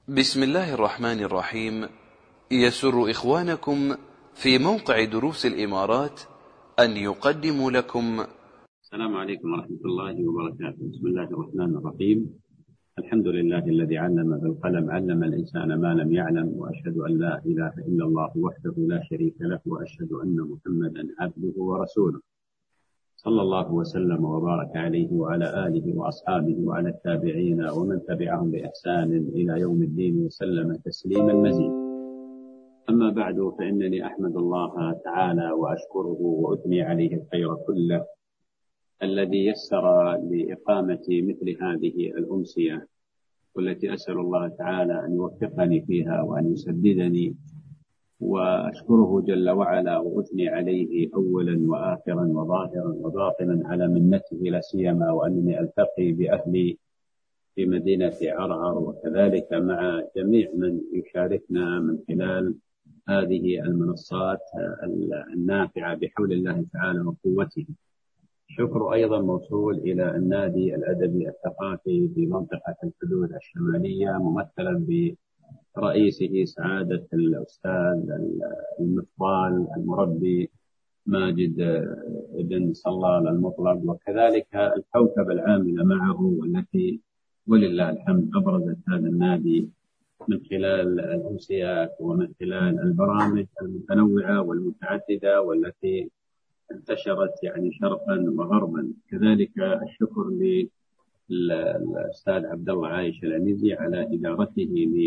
بسم الله الرحمن الرحيم. يسر إخوانكم في موقع دروس الإمارات أن يقدموا لكم. السلام عليكم ورحمة الله وبركاته. بسم الله الرحمن الرحيم. الحمد لله الذي علم بالقلم، علم الإنسان ما لم يعلم، وأشهد أن لا إله إلا الله وحده لا شريك له، وأشهد أن محمدا عبده ورسوله، صلى الله وسلم وبارك عليه وعلى آله وأصحابه وعلى التابعين ومن تبعهم بإحسان إلى يوم الدين وسلم تسليما مزيدا. أما بعد، فإنني أحمد الله تعالى وأشكره وأثني عليه الخير كله الذي يسر لإقامة مثل هذه الأمسية، والتي أسأل الله تعالى أن يوفقني فيها وأن يسددني، وأشكره جل وعلا وأثني عليه أولا وآخرا وظاهرا وباطنا على منته، لا سيما وأنني ألتقي بأهلي في مدينة عرعر، وكذلك مع جميع من يشاركنا من خلال هذه المنصات النافعة بحول الله تعالى وقوته. شكر أيضا موصول إلى النادي الأدبي الثقافي في منطقة الحدود الشمالية، ممثلا برئيسه سعادة الأستاذ المفضال المربي ماجد بن صلال المطلق، وكذلك الكوكب العاملة معه، والتي ولله الحمد أبرزت هذا النادي من خلال الأمسيات ومن خلال البرامج المتنوعة والمتعددة والتي انتشرت شرقا وغربا. كذلك الشكر للأستاذ عبد الله عايش العنزي على إدارته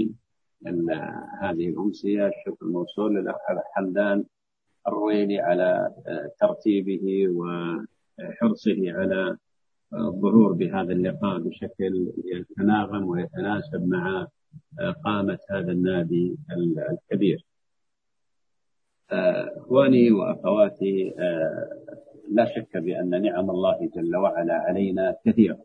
لهذه الأمسية. الشكر موصول للأخ حمدان الرويلي على ترتيبه وحرصه على الظهور بهذا اللقاء بشكل يتناغم ويتناسب مع قامة هذا النادي الكبير. إخواني وأخواتي، لا شك بأن نعم الله جل وعلا علينا كثيرة،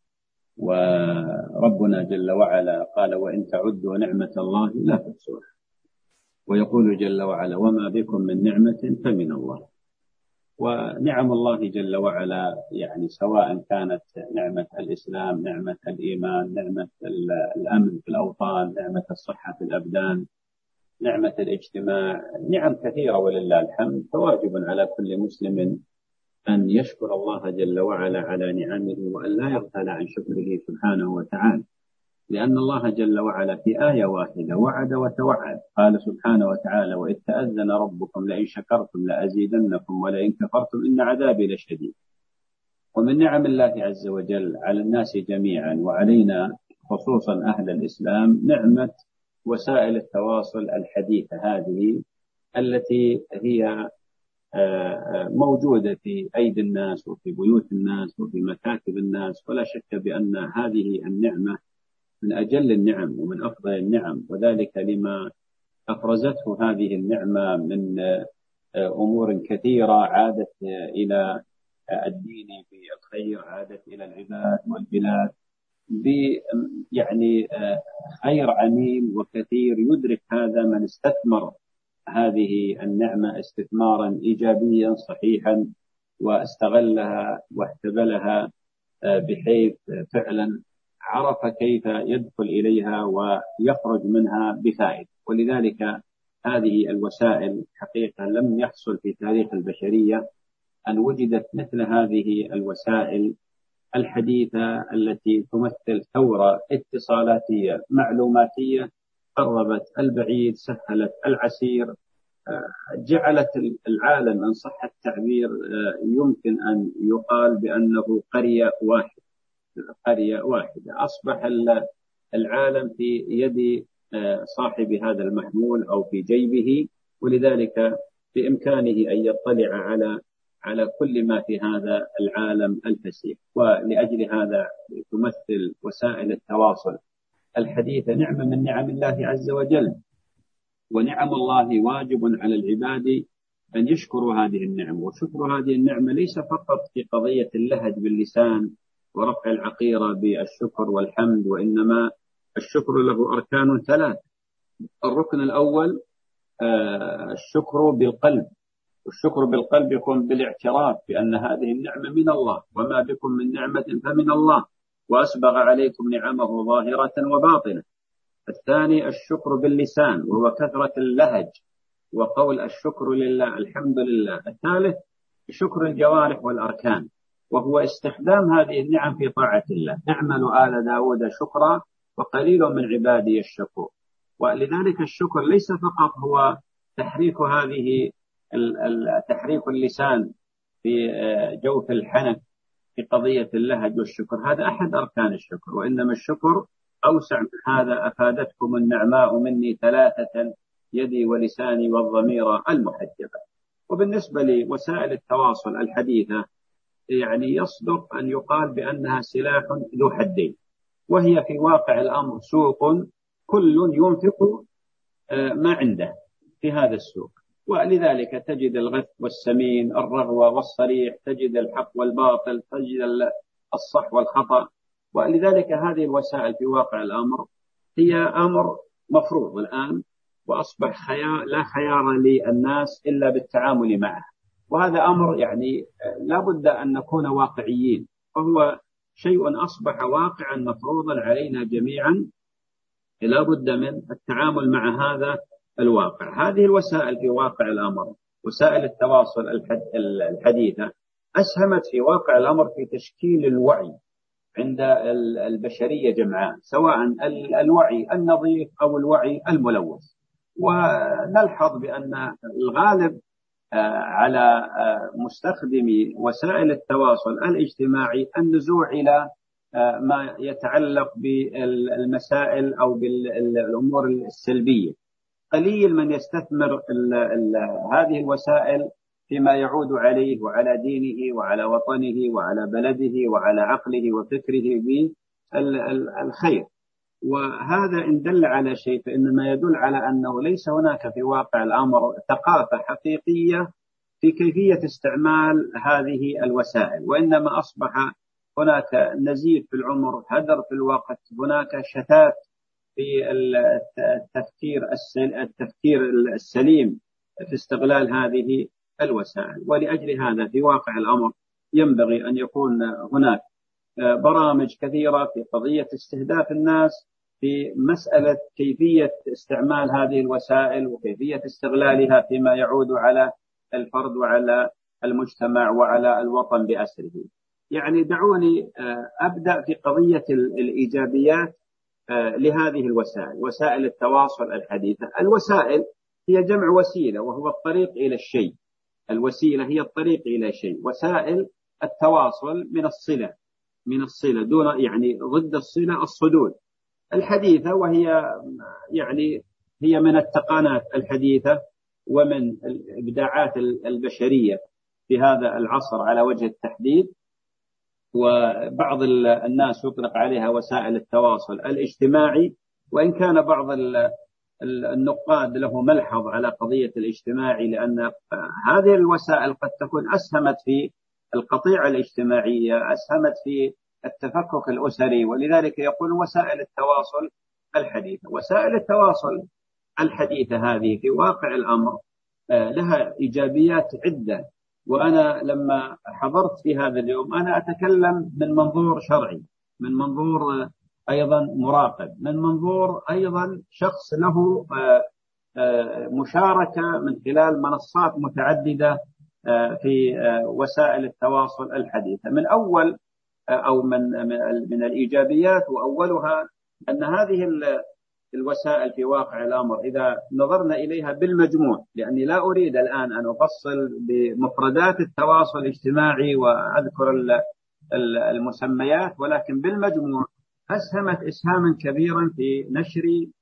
وربنا جل وعلا قال: وإن تعدوا نعمة الله لا تحصوها. ويقول جل وعلا: وما بكم من نعمة فمن الله. ونعم الله جل وعلا سواء كانت نعمة الإسلام، نعمة الإيمان، نعمة الأمن في الأوطان، نعمة الصحة في الأبدان، نعمة الاجتماع، نعم كثيرة ولله الحمد. فواجب على كل مسلم أن يشكر الله جل وعلا على نعمه، وأن لا يغفل عن شكره سبحانه وتعالى، لأن الله جل وعلا في آية واحدة وعد وتوعد. قال سبحانه وتعالى: وإذ تأذن ربكم لئن شكرتم لأزيدنكم ولئن كفرتم إن عذابي لشديد. ومن نعم الله عز وجل على الناس جميعا وعلينا خصوصا أهل الإسلام نعمة وسائل التواصل الحديثة هذه، التي هي موجودة في أيدي الناس وفي بيوت الناس وفي مكاتب الناس. ولا شك بأن هذه النعمة من أجل النعم ومن أفضل النعم، وذلك لما أفرزته هذه النعمة من أمور كثيرة عادت إلى الدين بالخير، عادت إلى العباد والبلاد خير عميم وكثير. يدرك هذا من استثمر هذه النعمة استثمارا إيجابيا صحيحا، واستغلها واحتبلها بحيث فعلا عرف كيف يدخل إليها ويخرج منها بفائدة. ولذلك هذه الوسائل حقيقة لم يحصل في تاريخ البشرية أن وجدت مثل هذه الوسائل الحديثة، التي تمثل ثورة اتصالاتية معلوماتية قربت البعيد، سهلت العسير، جعلت العالم إن صح التعبير يمكن أن يقال بأنه قرية واحدة. أصبح العالم في يد صاحب هذا المحمول أو في جيبه، ولذلك بإمكانه أن يطلع على كل ما في هذا العالم الفسيح. ولأجل هذا تمثل وسائل التواصل الحديثة نعمة من نعم الله عز وجل. ونعم الله واجب على العباد أن يشكروا هذه النعمة. وشكر هذه النعمة ليس فقط في قضية اللهج باللسان ورفع العقيرة بالشكر والحمد، وإنما الشكر له أركان ثلاث. الركن الأول الشكر بالقلب، والشكر بالقلب يكون بالاعتراف بأن هذه النعمة من الله، وما بكم من نعمة فمن الله، وأسبغ عليكم نعمه ظاهرة وباطنة. الثاني الشكر باللسان وهو كثرة اللهج وقول الشكر لله الحمد لله. الثالث شكر الجوارح والأركان وهو استخدام هذه النعم في طاعة الله. اعملوا آل داود شكرا وقليل من عبادي الشكور. ولذلك الشكر ليس فقط هو تحريك تحريك اللسان في جوف الحنك في قضية اللهج والشكر، هذا أحد أركان الشكر، وإنما الشكر أوسع من هذا. أفادتكم النعماء مني ثلاثة يدي ولساني والضمير المحجبة. وبالنسبة لوسائل التواصل الحديثة يعني يصدق أن يقال بأنها سلاح ذو حدين، وهي في واقع الأمر سوق كل ينفق ما عنده في هذا السوق، ولذلك تجد الغث والسمين، الرغوة والصريح، تجد الحق والباطل، تجد الصح والخطأ. ولذلك هذه الوسائل في واقع الأمر هي أمر مفروض الآن، وأصبح لا خيار للناس إلا بالتعامل معه. وهذا أمر يعني لا بد أن نكون واقعيين، وهو شيء أصبح واقعا مفروضا علينا جميعا، لا بد من التعامل مع هذا الواقع. هذه الوسائل في واقع الأمر، وسائل التواصل الحديثة، أسهمت في واقع الأمر في تشكيل الوعي عند البشرية جمعاء، سواء الوعي النظيف أو الوعي الملوث. ونلحظ بأن الغالب على مستخدمي وسائل التواصل الاجتماعي النزوع إلى ما يتعلق بالمسائل أو بالأمور السلبية. قليل من يستثمر هذه الوسائل فيما يعود عليه وعلى دينه وعلى وطنه وعلى بلده وعلى عقله وفكره بالخير. وهذا إن دل على شيء فإنما يدل على أنه ليس هناك في واقع الأمر ثقافة حقيقية في كيفية استعمال هذه الوسائل، وإنما أصبح هناك نزيف في العمر، هدر في الوقت، هناك شتات في التفكير السليم في استغلال هذه الوسائل. ولأجل هذا في واقع الأمر ينبغي أن يكون هناك برامج كثيرة في قضية استهداف الناس في مسألة كيفية استعمال هذه الوسائل وكيفية استغلالها فيما يعود على الفرد وعلى المجتمع وعلى الوطن بأسره. يعني دعوني أبدأ في قضية الإيجابيات لهذه الوسائل، وسائل التواصل الحديثة. الوسائل هي جمع وسيلة وهو الطريق إلى الشيء. الوسيلة هي الطريق إلى شيء. وسائل التواصل من الصلة دون يعني ضد الصلة الصدود الحديثة، وهي يعني هي من التقنيات الحديثة ومن الإبداعات البشرية في هذا العصر على وجه التحديد. وبعض الناس يطلق عليها وسائل التواصل الاجتماعي، وإن كان بعض النقاد له ملحظ على قضية الاجتماعي، لأن هذه الوسائل قد تكون أسهمت في القطيعة الاجتماعية، أسهمت في التفكك الأسري، ولذلك يقول وسائل التواصل الحديثة. وسائل التواصل الحديثة هذه في واقع الأمر لها إيجابيات عدة، وأنا لما حضرت في هذا اليوم أنا أتكلم من منظور شرعي، من منظور أيضا مراقب، من منظور أيضا شخص له مشاركة من خلال منصات متعددة في وسائل التواصل الحديثة. من أول أو من الإيجابيات وأولها أن هذه الوسائل في واقع الأمر إذا نظرنا إليها بالمجموع، لأني لا أريد الآن أن أفصل بمفردات التواصل الاجتماعي وأذكر المسميات، ولكن بالمجموع أسهمت إسهاما كبيرا في نشر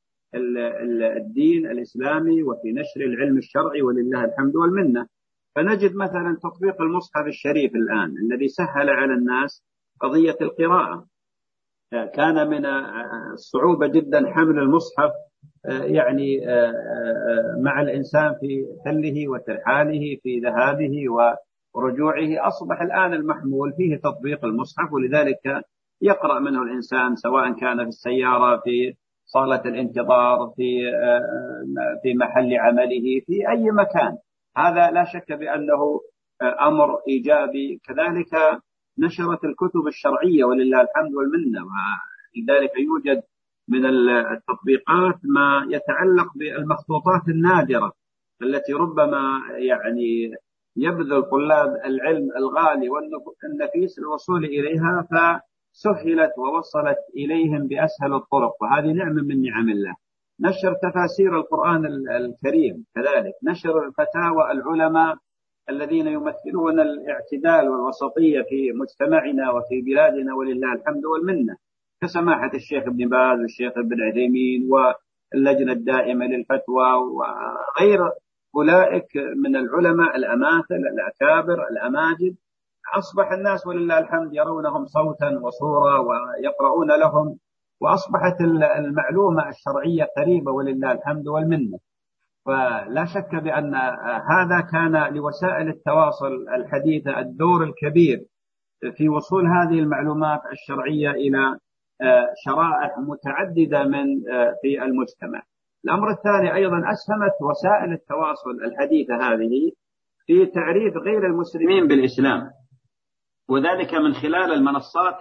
الدين الإسلامي وفي نشر العلم الشرعي، ولله الحمد والمنة. فنجد مثلا تطبيق المصحف الشريف الآن الذي سهل على الناس قضية القراءة. كان من الصعوبة جدا حمل المصحف يعني مع الإنسان في حله وترحاله في ذهابه ورجوعه. أصبح الآن المحمول فيه تطبيق المصحف، ولذلك يقرأ منه الإنسان سواء كان في السيارة، في صالة الانتظار، في محل عمله، في أي مكان. هذا لا شك بأنه أمر إيجابي. كذلك نشرت الكتب الشرعية ولله الحمد والمنة، ولذلك يوجد من التطبيقات ما يتعلق بالمخطوطات النادرة التي ربما يعني يبذل طلاب العلم الغالي والنفيس الوصول إليها، فسهلت ووصلت إليهم بأسهل الطرق، وهذه نعمة من نعم الله. نشر تفاسير القرآن الكريم، كذلك نشر فتاوى العلماء الذين يمثلون الاعتدال والوسطية في مجتمعنا وفي بلادنا، ولله الحمد والمنة، كسماحة الشيخ ابن باز والشيخ ابن عثيمين واللجنة الدائمة للفتوى وغير أولئك من العلماء الأماثل الأكابر الأماجد. أصبح الناس ولله الحمد يرونهم صوتا وصورة ويقرؤون لهم، وأصبحت المعلومة الشرعية قريبة ولله الحمد والمنة. فلا شك بأن هذا كان لوسائل التواصل الحديثة الدور الكبير في وصول هذه المعلومات الشرعية إلى شرائح متعددة في المجتمع. الأمر الثاني أيضا أسهمت وسائل التواصل الحديثة هذه في تعريف غير المسلمين بالإسلام، وذلك من خلال المنصات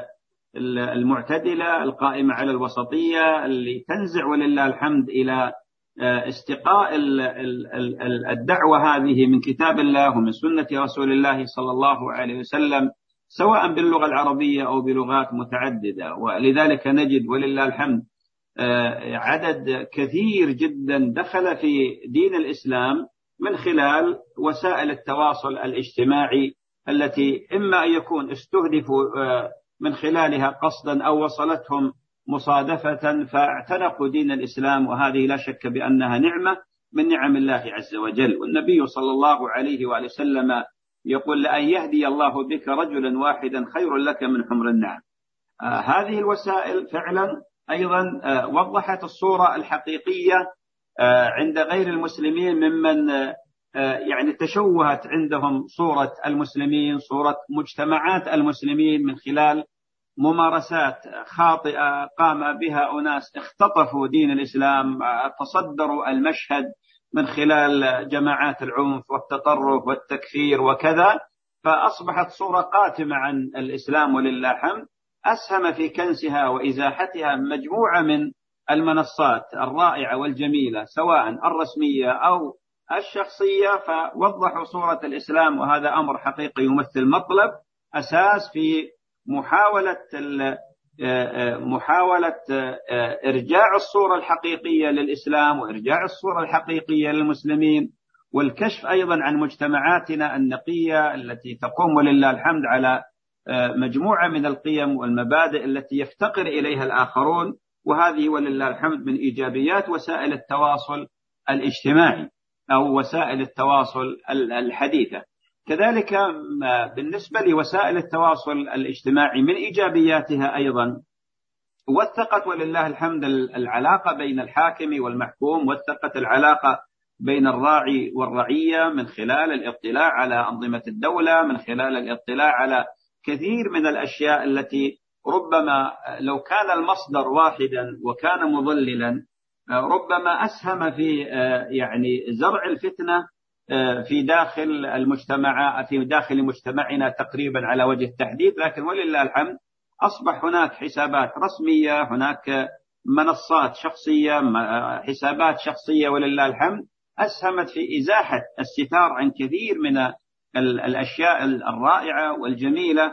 المعتدلة القائمة على الوسطية، اللي تنزع ولله الحمد إلى استقاء الدعوة هذه من كتاب الله ومن سنة رسول الله صلى الله عليه وسلم، سواء باللغة العربية أو بلغات متعددة. ولذلك نجد ولله الحمد عدد كثير جدا دخل في دين الإسلام من خلال وسائل التواصل الاجتماعي، التي إما أن يكون استهدفوا من خلالها قصدا أو وصلتهم مصادفة فاعتنقوا دين الإسلام، وهذه لا شك بأنها نعمة من نعم الله عز وجل. والنبي صلى الله عليه وآله وسلم يقول: لأن يهدي الله بك رجلا واحدا خير لك من حمر النعم. هذه الوسائل فعلا أيضا وضحت الصورة الحقيقية عند غير المسلمين، ممن يعني تشوهت عندهم صورة المسلمين، صورة مجتمعات المسلمين، من خلال ممارسات خاطئة قام بها أناس اختطفوا دين الإسلام، تصدروا المشهد من خلال جماعات العنف والتطرف والتكفير وكذا، فأصبحت صورة قاتمة عن الإسلام ولله الحمد. أسهم في كنسها وإزاحتها مجموعة من المنصات الرائعة والجميلة، سواء الرسمية أو الشخصية، فوضحوا صورة الإسلام، وهذا أمر حقيقي يمثل مطلب أساس في محاولة إرجاع الصورة الحقيقية للإسلام وإرجاع الصورة الحقيقية للمسلمين، والكشف أيضا عن مجتمعاتنا النقية التي تقوم ولله الحمد على مجموعة من القيم والمبادئ التي يفتقر إليها الآخرون. وهذه ولله الحمد من إيجابيات وسائل التواصل الاجتماعي أو وسائل التواصل الحديثة. كذلك بالنسبة لوسائل التواصل الاجتماعي من إيجابياتها أيضا وثقت ولله الحمد العلاقة بين الحاكم والمحكوم، وثقت العلاقة بين الراعي والرعية من خلال الاطلاع على أنظمة الدولة، من خلال الاطلاع على كثير من الأشياء التي ربما لو كان المصدر واحدا وكان مضللا ربما أسهم في يعني زرع الفتنة في داخل المجتمع، في داخل مجتمعنا تقريبا على وجه التحديد. لكن ولله الحمد أصبح هناك حسابات رسمية، هناك منصات شخصية، حسابات شخصية ولله الحمد أسهمت في إزاحة الستار عن كثير من الأشياء الرائعة والجميلة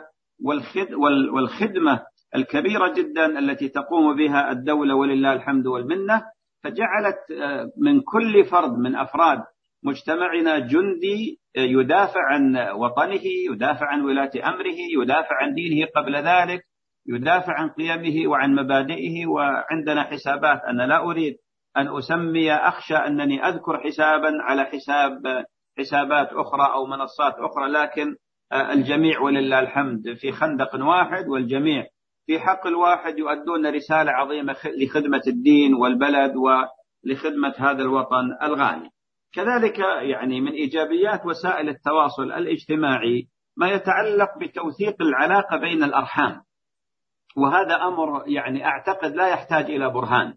والخدمة الكبيرة جدا التي تقوم بها الدولة ولله الحمد والمنة، فجعلت من كل فرد من أفراد مجتمعنا جندي يدافع عن وطنه، يدافع عن ولاة أمره، يدافع عن دينه قبل ذلك، يدافع عن قيمه وعن مبادئه. وعندنا حسابات، أنا لا أريد أن أسمي، أخشى أنني أذكر حسابا على حسابات أخرى أو منصات أخرى، لكن الجميع ولله الحمد في خندق واحد، والجميع في حقل واحد، يؤدون رسالة عظيمة لخدمة الدين والبلد ولخدمة هذا الوطن الغالي. كذلك يعني من إيجابيات وسائل التواصل الاجتماعي ما يتعلق بتوثيق العلاقة بين الأرحام، وهذا أمر يعني أعتقد لا يحتاج إلى برهان.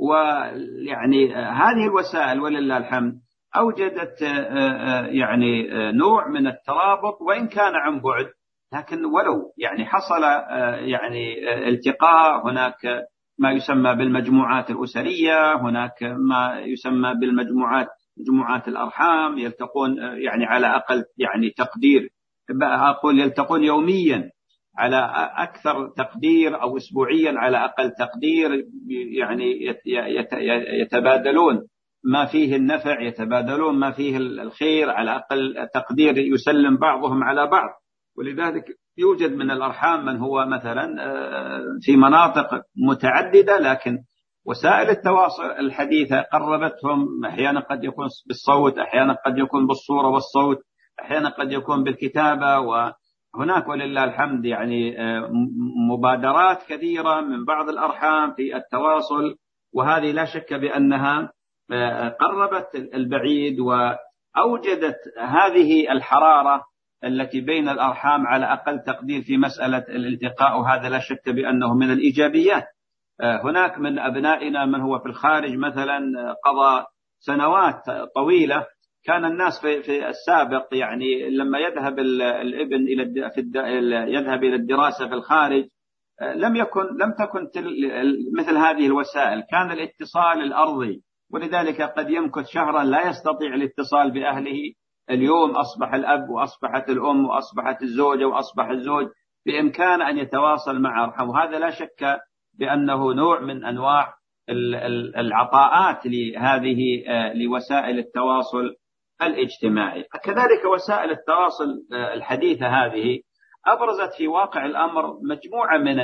ويعني هذه الوسائل ولله الحمد أوجدت يعني نوع من الترابط وإن كان عن بعد، لكن ولو يعني حصل يعني التقاء، هناك ما يسمى بالمجموعات الأسرية، هناك ما يسمى مجموعات الأرحام، يلتقون يعني على أقل يعني تقدير، أقول يلتقون يوميا على أكثر تقدير أو أسبوعيا على أقل تقدير، يعني يتبادلون ما فيه النفع، يتبادلون ما فيه الخير، على أقل تقدير يسلم بعضهم على بعض. ولذلك يوجد من الأرحام من هو مثلا في مناطق متعددة، لكن وسائل التواصل الحديثة قربتهم، أحيانا قد يكون بالصوت، أحيانا قد يكون بالصورة والصوت، أحيانا قد يكون بالكتابة. وهناك ولله الحمد يعني مبادرات كثيرة من بعض الأرحام في التواصل، وهذه لا شك بأنها قربت البعيد وأوجدت هذه الحرارة التي بين الأرحام على أقل تقدير في مسألة الالتقاء، وهذا لا شك بأنه من الإيجابيات. هناك من أبنائنا من هو في الخارج مثلا قضى سنوات طويلة، كان الناس في السابق يعني لما يذهب الابن يذهب إلى الدراسة في الخارج لم تكن مثل هذه الوسائل، كان الاتصال الأرضي، ولذلك قد يمكث شهرا لا يستطيع الاتصال بأهله. اليوم أصبح الأب وأصبحت الأم وأصبحت الزوجة وأصبح الزوج بإمكان أن يتواصل مع أرحم، وهذا لا شك بأنه نوع من أنواع العطاءات لوسائل التواصل الاجتماعي. كذلك وسائل التواصل الحديثة هذه أبرزت في واقع الأمر مجموعة من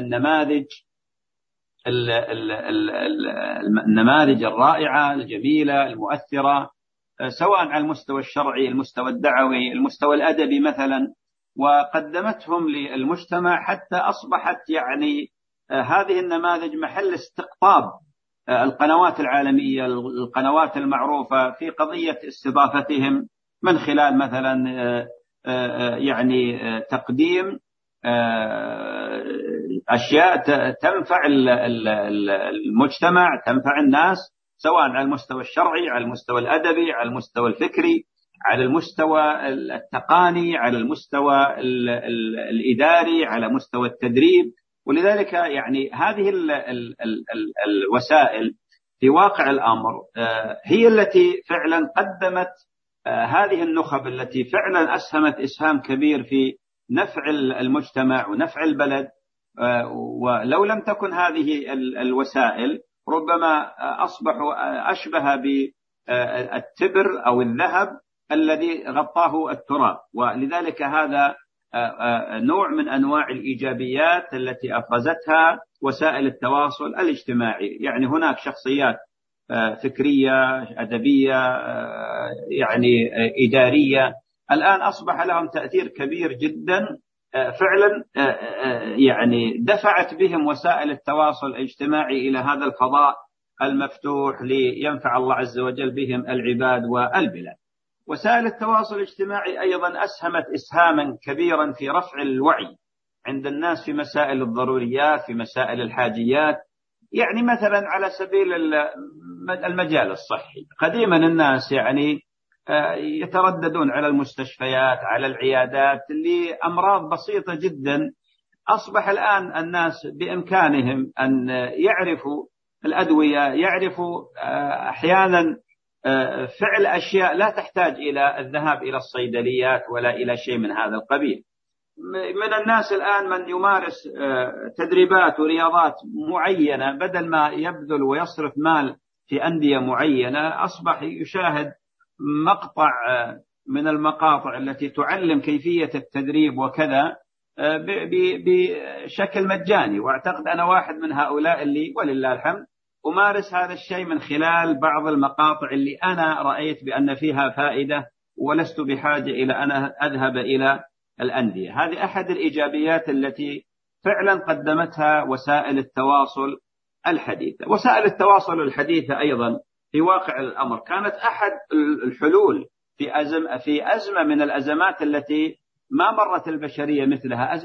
النماذج الرائعة الجميلة المؤثرة، سواء على المستوى الشرعي، المستوى الدعوي، المستوى الأدبي مثلا، وقدمتهم للمجتمع حتى أصبحت يعني هذه النماذج محل استقطاب القنوات العالمية، القنوات المعروفة في قضية استضافتهم من خلال مثلا يعني تقديم أشياء تنفع المجتمع، تنفع الناس، سواء على المستوى الشرعي، على المستوى الأدبي، على المستوى الفكري، على المستوى التقني، على المستوى الإداري، على مستوى التدريب. ولذلك يعني هذه الوسائل في واقع الأمر هي التي فعلا قدمت هذه النخب التي فعلا أسهمت إسهام كبير في نفع المجتمع ونفع البلد. ولو لم تكن هذه الوسائل ربما أصبحوا أشبه بالتبر أو الذهب الذي غطاه التراب. ولذلك هذا نوع من أنواع الإيجابيات التي أفرزتها وسائل التواصل الاجتماعي. يعني هناك شخصيات فكرية، أدبية، يعني إدارية، الآن أصبح لهم تأثير كبير جدا فعلا، يعني دفعت بهم وسائل التواصل الاجتماعي إلى هذا الفضاء المفتوح لينفع الله عز وجل بهم العباد والبلاد. وسائل التواصل الاجتماعي أيضا أسهمت إسهاما كبيرا في رفع الوعي عند الناس في مسائل الضروريات، في مسائل الحاجيات. يعني مثلا على سبيل المجال الصحي، قديما الناس يعني يترددون على المستشفيات، على العيادات لأمراض بسيطة جدا. أصبح الآن الناس بإمكانهم أن يعرفوا الأدوية، يعرفوا أحيانا فعل أشياء لا تحتاج إلى الذهاب إلى الصيدليات ولا إلى شيء من هذا القبيل. من الناس الآن من يمارس تدريبات ورياضات معينة، بدل ما يبذل ويصرف مال في أندية معينة، أصبح يشاهد مقطع من المقاطع التي تعلم كيفية التدريب وكذا بشكل مجاني. وأعتقد أنا واحد من هؤلاء اللي ولله الحمد أمارس هذا الشيء من خلال بعض المقاطع اللي أنا رأيت بأن فيها فائدة، ولست بحاجة إلى أن أذهب إلى الأندية. هذه أحد الإيجابيات التي فعلا قدمتها وسائل التواصل الحديثة. وسائل التواصل الحديثة أيضا في واقع الأمر كانت أحد الحلول في أزمة من الأزمات التي ما مرت البشرية مثلها،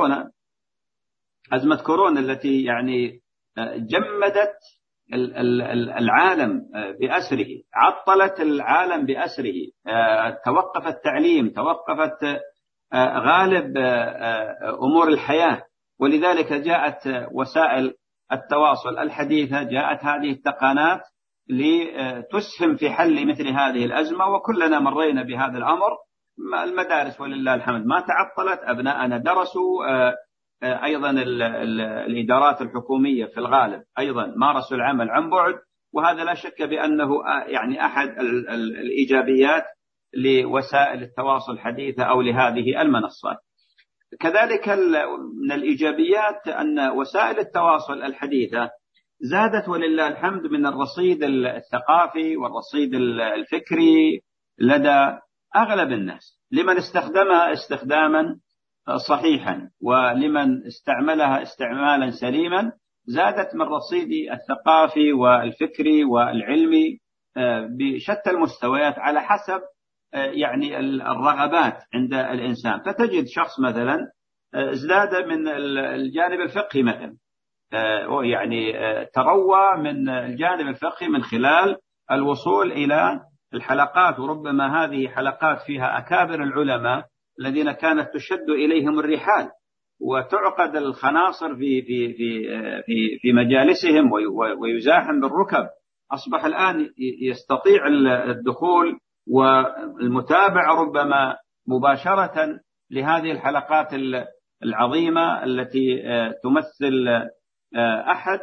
أزمة كورونا التي يعني جمدت العالم بأسره، عطلت العالم بأسره، توقف التعليم، توقفت غالب أمور الحياة. ولذلك جاءت وسائل التواصل الحديثة جاءت هذه التقنيات لتسهم في حل مثل هذه الأزمة، وكلنا مرينا بهذا الأمر. المدارس ولله الحمد ما تعطلت، أبناءنا درسوا، أيضا الإدارات الحكومية في الغالب أيضا مارسوا العمل عن بعد، وهذا لا شك بأنه يعني أحد الإيجابيات لوسائل التواصل الحديثة أو لهذه المنصات. كذلك من الإيجابيات أن وسائل التواصل الحديثة زادت ولله الحمد من الرصيد الثقافي والرصيد الفكري لدى أغلب الناس، لمن استخدمها استخداما صحيحا ولمن استعملها استعمالا سليما، زادت من رصيد الثقافي والفكري والعلمي بشتى المستويات على حسب يعني الرغبات عند الإنسان. فتجد شخص مثلا ازداد من الجانب الفقهي مثلا، يعني تروى من الجانب الفقهي من خلال الوصول إلى الحلقات، وربما هذه حلقات فيها أكابر العلماء الذين كانت تشد إليهم الرحال وتعقد الخناصر في مجالسهم ويزاحم بالركب. أصبح الآن يستطيع الدخول والمتابعة ربما مباشرة لهذه الحلقات العظيمة التي تمثل أحد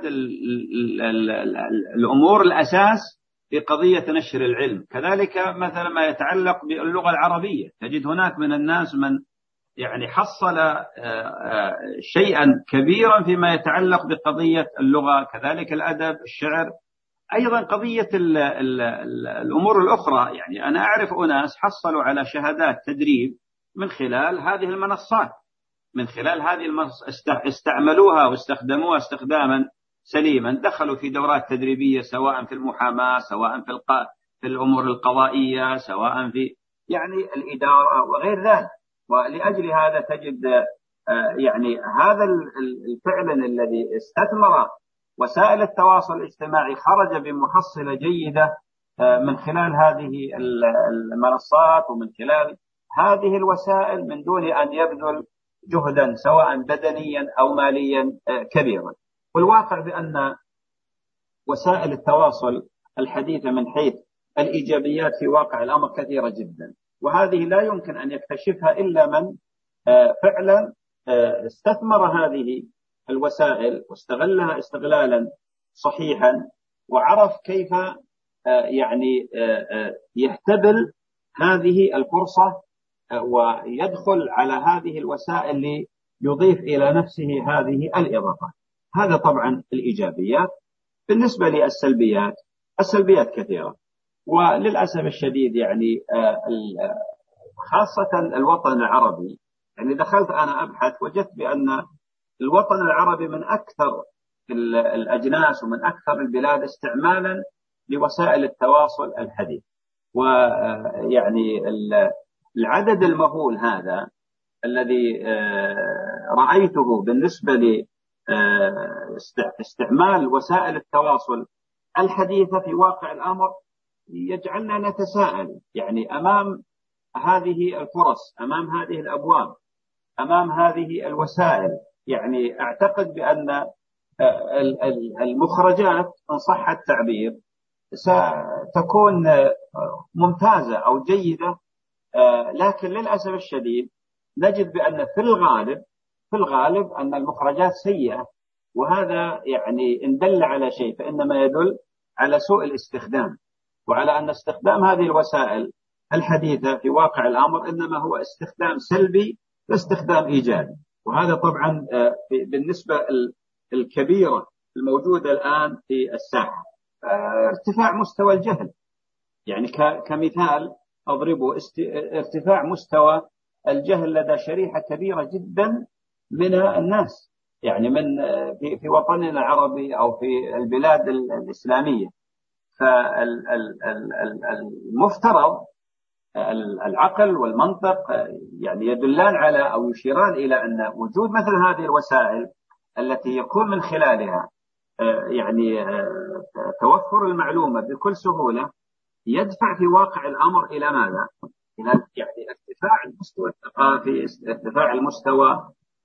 الأمور الأساس في قضية نشر العلم. كذلك مثلا ما يتعلق باللغة العربية، تجد هناك من الناس من يعني حصل شيئا كبيرا فيما يتعلق بقضية اللغة، كذلك الأدب، الشعر، أيضا قضية الأمور الأخرى. يعني أنا أعرف أناس حصلوا على شهادات تدريب من خلال هذه المنصات، من خلال هذه استعملوها واستخدموها استخداما سليما، دخلوا في دورات تدريبية سواء في المحاماة، سواء في الأمور القضائية، سواء في يعني الإدارة وغير ذلك. ولأجل هذا تجد يعني هذا الفعل الذي استثمر وسائل التواصل الاجتماعي خرج بمحصلة جيدة من خلال هذه المنصات ومن خلال هذه الوسائل من دون أن يبذل جهدا سواء بدنيا أو ماليا كبيرا. والواقع بأن وسائل التواصل الحديثة من حيث الإيجابيات في واقع الأمر كثيرة جدا، وهذه لا يمكن أن يكتشفها إلا من فعلا استثمر هذه الوسائل واستغلها استغلالا صحيحا، وعرف كيف يعني يحتبل هذه الفرصة ويدخل على هذه الوسائل ليضيف إلى نفسه هذه الإضافات. هذا طبعا الإيجابيات. بالنسبة للسلبيات، السلبيات كثيرة وللأسف الشديد، يعني خاصة الوطن العربي. يعني دخلت أنا أبحث وجدت بأن الوطن العربي من أكثر الأجناس ومن أكثر البلاد استعمالا لوسائل التواصل الحديث. ويعني العدد المهول هذا الذي رأيته بالنسبة لاستعمال وسائل التواصل الحديثة في واقع الأمر يجعلنا نتساءل، يعني أمام هذه الفرص، أمام هذه الأبواب، أمام هذه الوسائل، يعني أعتقد بأن المخرجات إن صح التعبير ستكون ممتازة أو جيدة، لكن للأسف الشديد نجد بأن في الغالب أن المخرجات سيئة، وهذا يعني إن دل على شيء فإنما يدل على سوء الاستخدام، وعلى أن استخدام هذه الوسائل الحديثة في واقع الأمر إنما هو استخدام سلبي لاستخدام إيجابي. وهذا طبعا بالنسبة الكبيرة الموجودة الآن في الساحة، ارتفاع مستوى الجهل، يعني كمثال أضربه، ارتفاع مستوى الجهل لدى شريحة كبيرة جدا من الناس، يعني من في وطننا العربي أو في البلاد الإسلامية. فالمفترض العقل والمنطق يعني يدلان على أو يشيران إلى أن وجود مثل هذه الوسائل التي يكون من خلالها يعني توفر المعلومة بكل سهولة يدفع في واقع الأمر إلى ماذا؟ إلى يعني ارتفاع المستوى الثقافي، ارتفاع المستوى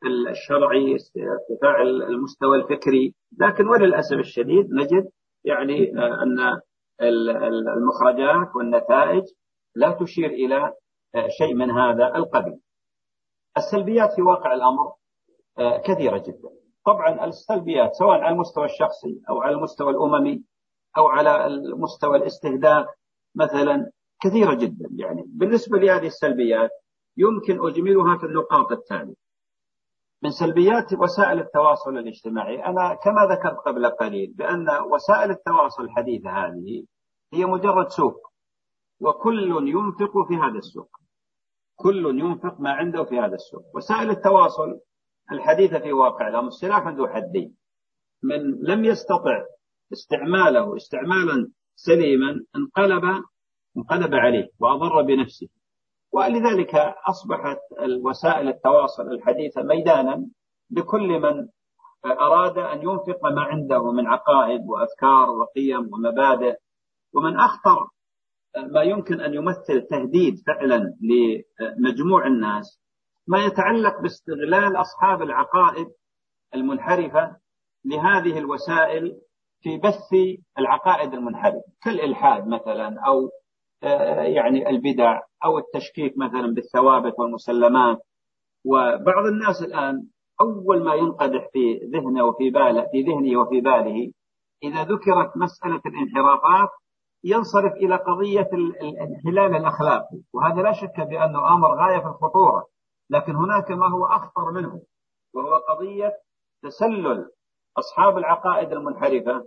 الشرعي، ارتفاع المستوى الفكري. لكن وللأسف الشديد نجد يعني أن المخرجات والنتائج لا تشير إلى شيء من هذا القبيل. السلبيات في واقع الأمر كثيرة جدا. طبعا السلبيات سواء على المستوى الشخصي أو على المستوى الأممي أو على المستوى الاستهداف مثلا كثيرة جدا. يعني بالنسبة لهذه السلبيات يمكن أجملها في النقاط التالية. من سلبيات وسائل التواصل الاجتماعي، أنا كما ذكرت قبل قليل بأن وسائل التواصل الحديثة هذه هي مجرد سوق، وكل ينفق في هذا السوق، كل ينفق ما عنده في هذا السوق. وسائل التواصل الحديثة في واقع الأمر سلاح ذو حدين، من لم يستطع استعماله استعمالا سليما انقلب عليه وأضر بنفسه. ولذلك أصبحت وسائل التواصل الحديثة ميدانا لكل من أراد أن ينفق ما عنده من عقائد وأفكار وقيم ومبادئ. ومن أخطر ما يمكن أن يمثل تهديد فعلا لمجموع الناس ما يتعلق باستغلال أصحاب العقائد المنحرفة لهذه الوسائل في بث العقائد المنحرفة كالإلحاد مثلا، أو يعني البدع، أو التشكيك مثلا بالثوابت والمسلمات. وبعض الناس الآن أول ما ينقدح في ذهنه وفي باله إذا ذكرت مسألة الانحرافات ينصرف إلى قضية الانحلال الأخلاقي، وهذا لا شك بأنه أمر غاية في الخطورة. لكن هناك ما هو أخطر منه، وهو قضية تسلل أصحاب العقائد المنحرفة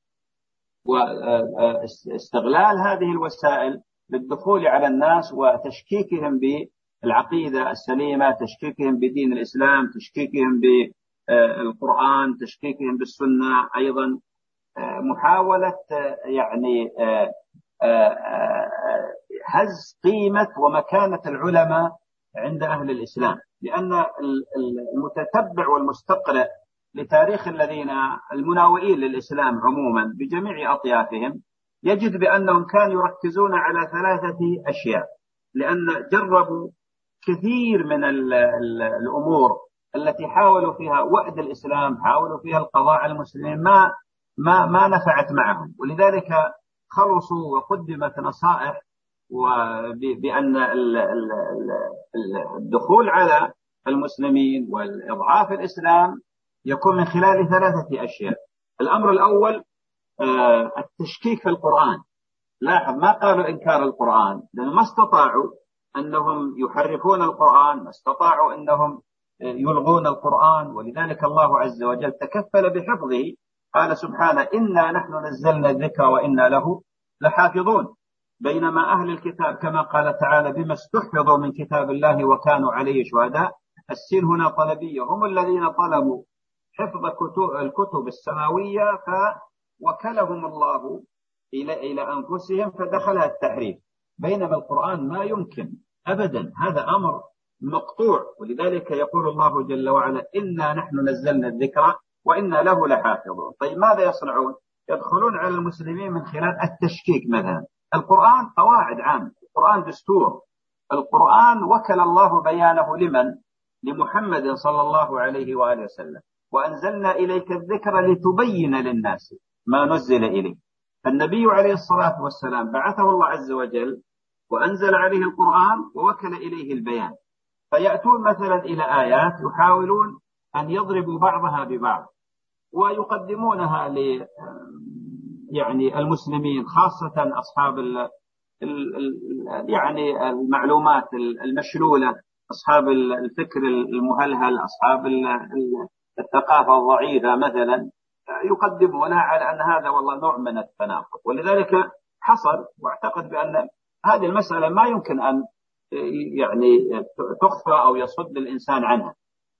واستغلال هذه الوسائل للدخول على الناس وتشكيكهم بالعقيدة السليمة، تشكيكهم بدين الإسلام، تشكيكهم بالقرآن، تشكيكهم بالسنة، أيضا محاولة يعني هز قيمة ومكانة العلماء عند أهل الإسلام. لأن المتتبع والمستقرئ لتاريخ الذين المناوئين للإسلام عموما بجميع أطيافهم يجد بأنهم كانوا يركزون على 3 أشياء، لأن جربوا كثير من الأمور التي حاولوا فيها وأد الإسلام، حاولوا فيها القضاء على المسلمين، ما نفعت معهم. ولذلك خلصوا وقدمت نصائح بأن الدخول على المسلمين والإضعاف الإسلام يكون من خلال 3 أشياء. الأمر الأول التشكيك في القرآن. لاحظ ما قالوا إنكار القرآن، لأنهم ما استطاعوا أنهم يحرفون القرآن، ما استطاعوا أنهم يلغون القرآن. ولذلك الله عز وجل تكفل بحفظه، قال سبحانه إنا نحن نزلنا الذكر وإنا له لحافظون. بينما أهل الكتاب كما قال تعالى بما استحفظوا من كتاب الله وكانوا عليه شهداء، السين هنا طلبية، هم الذين طلبوا حفظ الكتب السماوية فوكلهم الله إلى أنفسهم فدخلها التحريف. بينما القرآن ما يمكن أبدا، هذا أمر مقطوع. ولذلك يقول الله جل وعلا إنا نحن نزلنا الذكر وإنا له لحافظون. طيب ماذا يصنعون؟ يدخلون على المسلمين من خلال التشكيك. مثلا القرآن قواعد عامة، القرآن دستور، القرآن وكل الله بيانه لمن؟ لمحمد صلى الله عليه وآله وسلم، وأنزلنا إليك الذكر لتبين للناس ما نزل إليه. فالنبي عليه الصلاة والسلام بعثه الله عز وجل وأنزل عليه القرآن ووكل إليه البيان. فيأتون مثلا إلى آيات يحاولون أن يضربوا بعضها ببعض ويقدمونها يعني المسلمين، خاصة أصحاب يعني المعلومات المشلولة، أصحاب الفكر المهلهل، أصحاب الثقافة الضعيفة مثلا، يقدمونها على أن هذا والله نوع من التناقض. ولذلك حصل، واعتقد بأن هذه المسألة ما يمكن أن يعني تخفى أو يصد الإنسان عنها.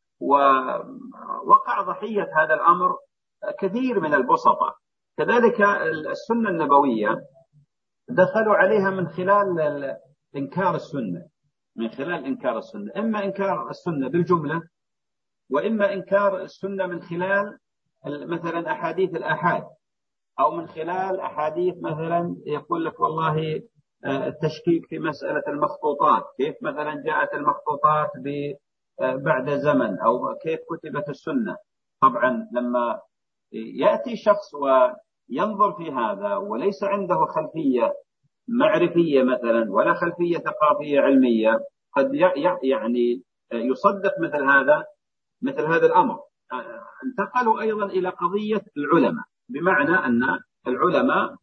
ووقع ضحية هذا الأمر كثير من البسطة. كذلك السنة النبوية دخلوا عليها من خلال إنكار السنة، من خلال إنكار السنة، إما إنكار السنة بالجملة، وإما إنكار السنة من خلال مثلا أحاديث الآحاد، أو من خلال أحاديث مثلا يقول لك والله التشكيك في مسألة المخطوطات، كيف مثلا جاءت المخطوطات بعد زمن، أو كيف كتبت السنة. طبعا لما يأتي شخص وينظر في هذا وليس عنده خلفية معرفية مثلا ولا خلفية ثقافية علمية، قد يعني يصدق مثل هذا الأمر. انتقلوا أيضا إلى قضية العلماء، بمعنى أن العلماء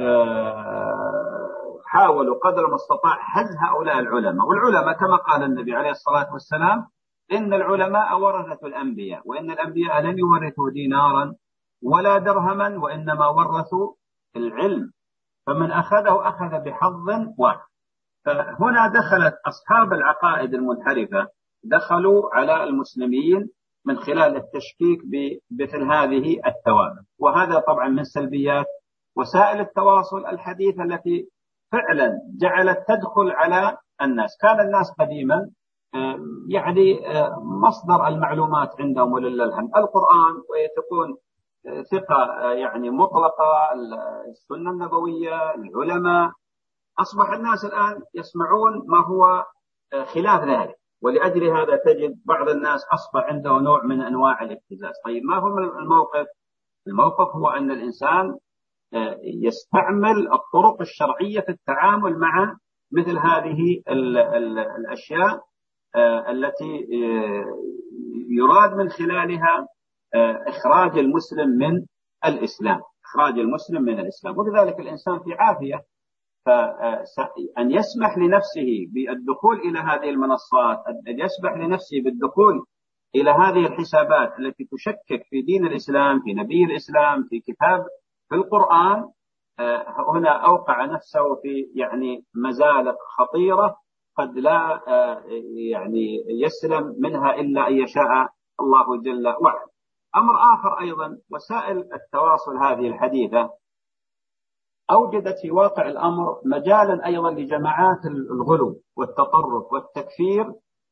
حاولوا قدر ما استطاع هز هؤلاء العلماء. والعلماء كما قال النبي عليه الصلاة والسلام: إن العلماء ورثة الأنبياء، وإن الأنبياء لم يورثوا دينارا ولا درهما، وإنما ورثوا العلم، فمن أخذه أخذ بحظ واحد. فهنا دخلت أصحاب العقائد المنحرفة، دخلوا على المسلمين من خلال التشكيك بمثل هذه الثوابت. وهذا طبعا من سلبيات وسائل التواصل الحديثة التي فعلا جعلت تدخل على الناس. كان الناس قديما يعني مصدر المعلومات عندهم ولله الحمد القرآن، وتكون ثقة يعني مطلقة السنة النبوية العلماء. أصبح الناس الآن يسمعون ما هو خلاف ذلك، ولأجل هذا تجد بعض الناس أصبح عنده نوع من أنواع الابتزاز. طيب ما هو الموقف؟ الموقف هو أن الإنسان يستعمل الطرق الشرعية في التعامل مع مثل هذه الأشياء التي يراد من خلالها إخراج المسلم من الإسلام، إخراج المسلم من الإسلام. ولذلك الإنسان في عافية، فأن يسمح لنفسه بالدخول إلى هذه المنصات، أن يسمح لنفسه بالدخول إلى هذه الحسابات التي تشكك في دين الإسلام، في نبي الإسلام، في كتاب في القرآن، هنا أوقع نفسه في يعني مزالق خطيرة قد لا يعني يسلم منها إلا أن يشاء الله جل وعلا. أمر آخر أيضا، وسائل التواصل هذه الحديثة أوجدت في واقع الأمر مجالا أيضا لجماعات الغلو والتطرف والتكفير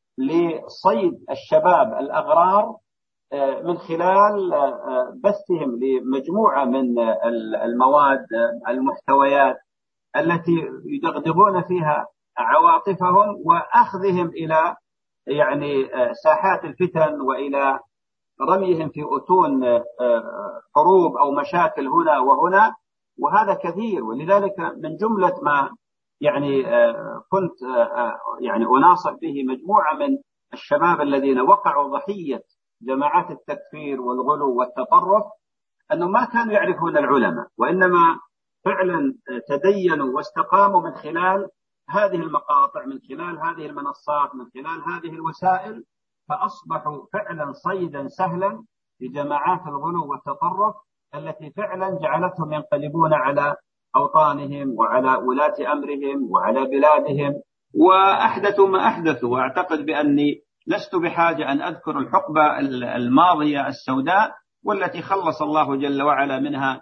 لصيد الشباب الأغرار من خلال بثهم لمجموعة من المواد، المحتويات التي يدغدغون فيها عواطفهم، وأخذهم إلى يعني ساحات الفتن وإلى رميهم في أتون حروب أو مشاكل هنا وهنا. وهذا كثير. ولذلك من جملة ما يعني كنت يعني أناصح به مجموعة من الشباب الذين وقعوا ضحية جماعات التكفير والغلو والتطرف، أنهم ما كانوا يعرفون العلماء، وإنما فعلا تدينوا واستقاموا من خلال هذه المقاطع، من خلال هذه المنصات، من خلال هذه الوسائل، فأصبحوا فعلا صيدا سهلا لجماعات الغلو والتطرف التي فعلا جعلتهم ينقلبون على أوطانهم وعلى ولاة أمرهم وعلى بلادهم، وأحدثوا ما أحدثوا. وأعتقد بأني لست بحاجة أن أذكر الحقبة الماضية السوداء والتي خلص الله جل وعلا منها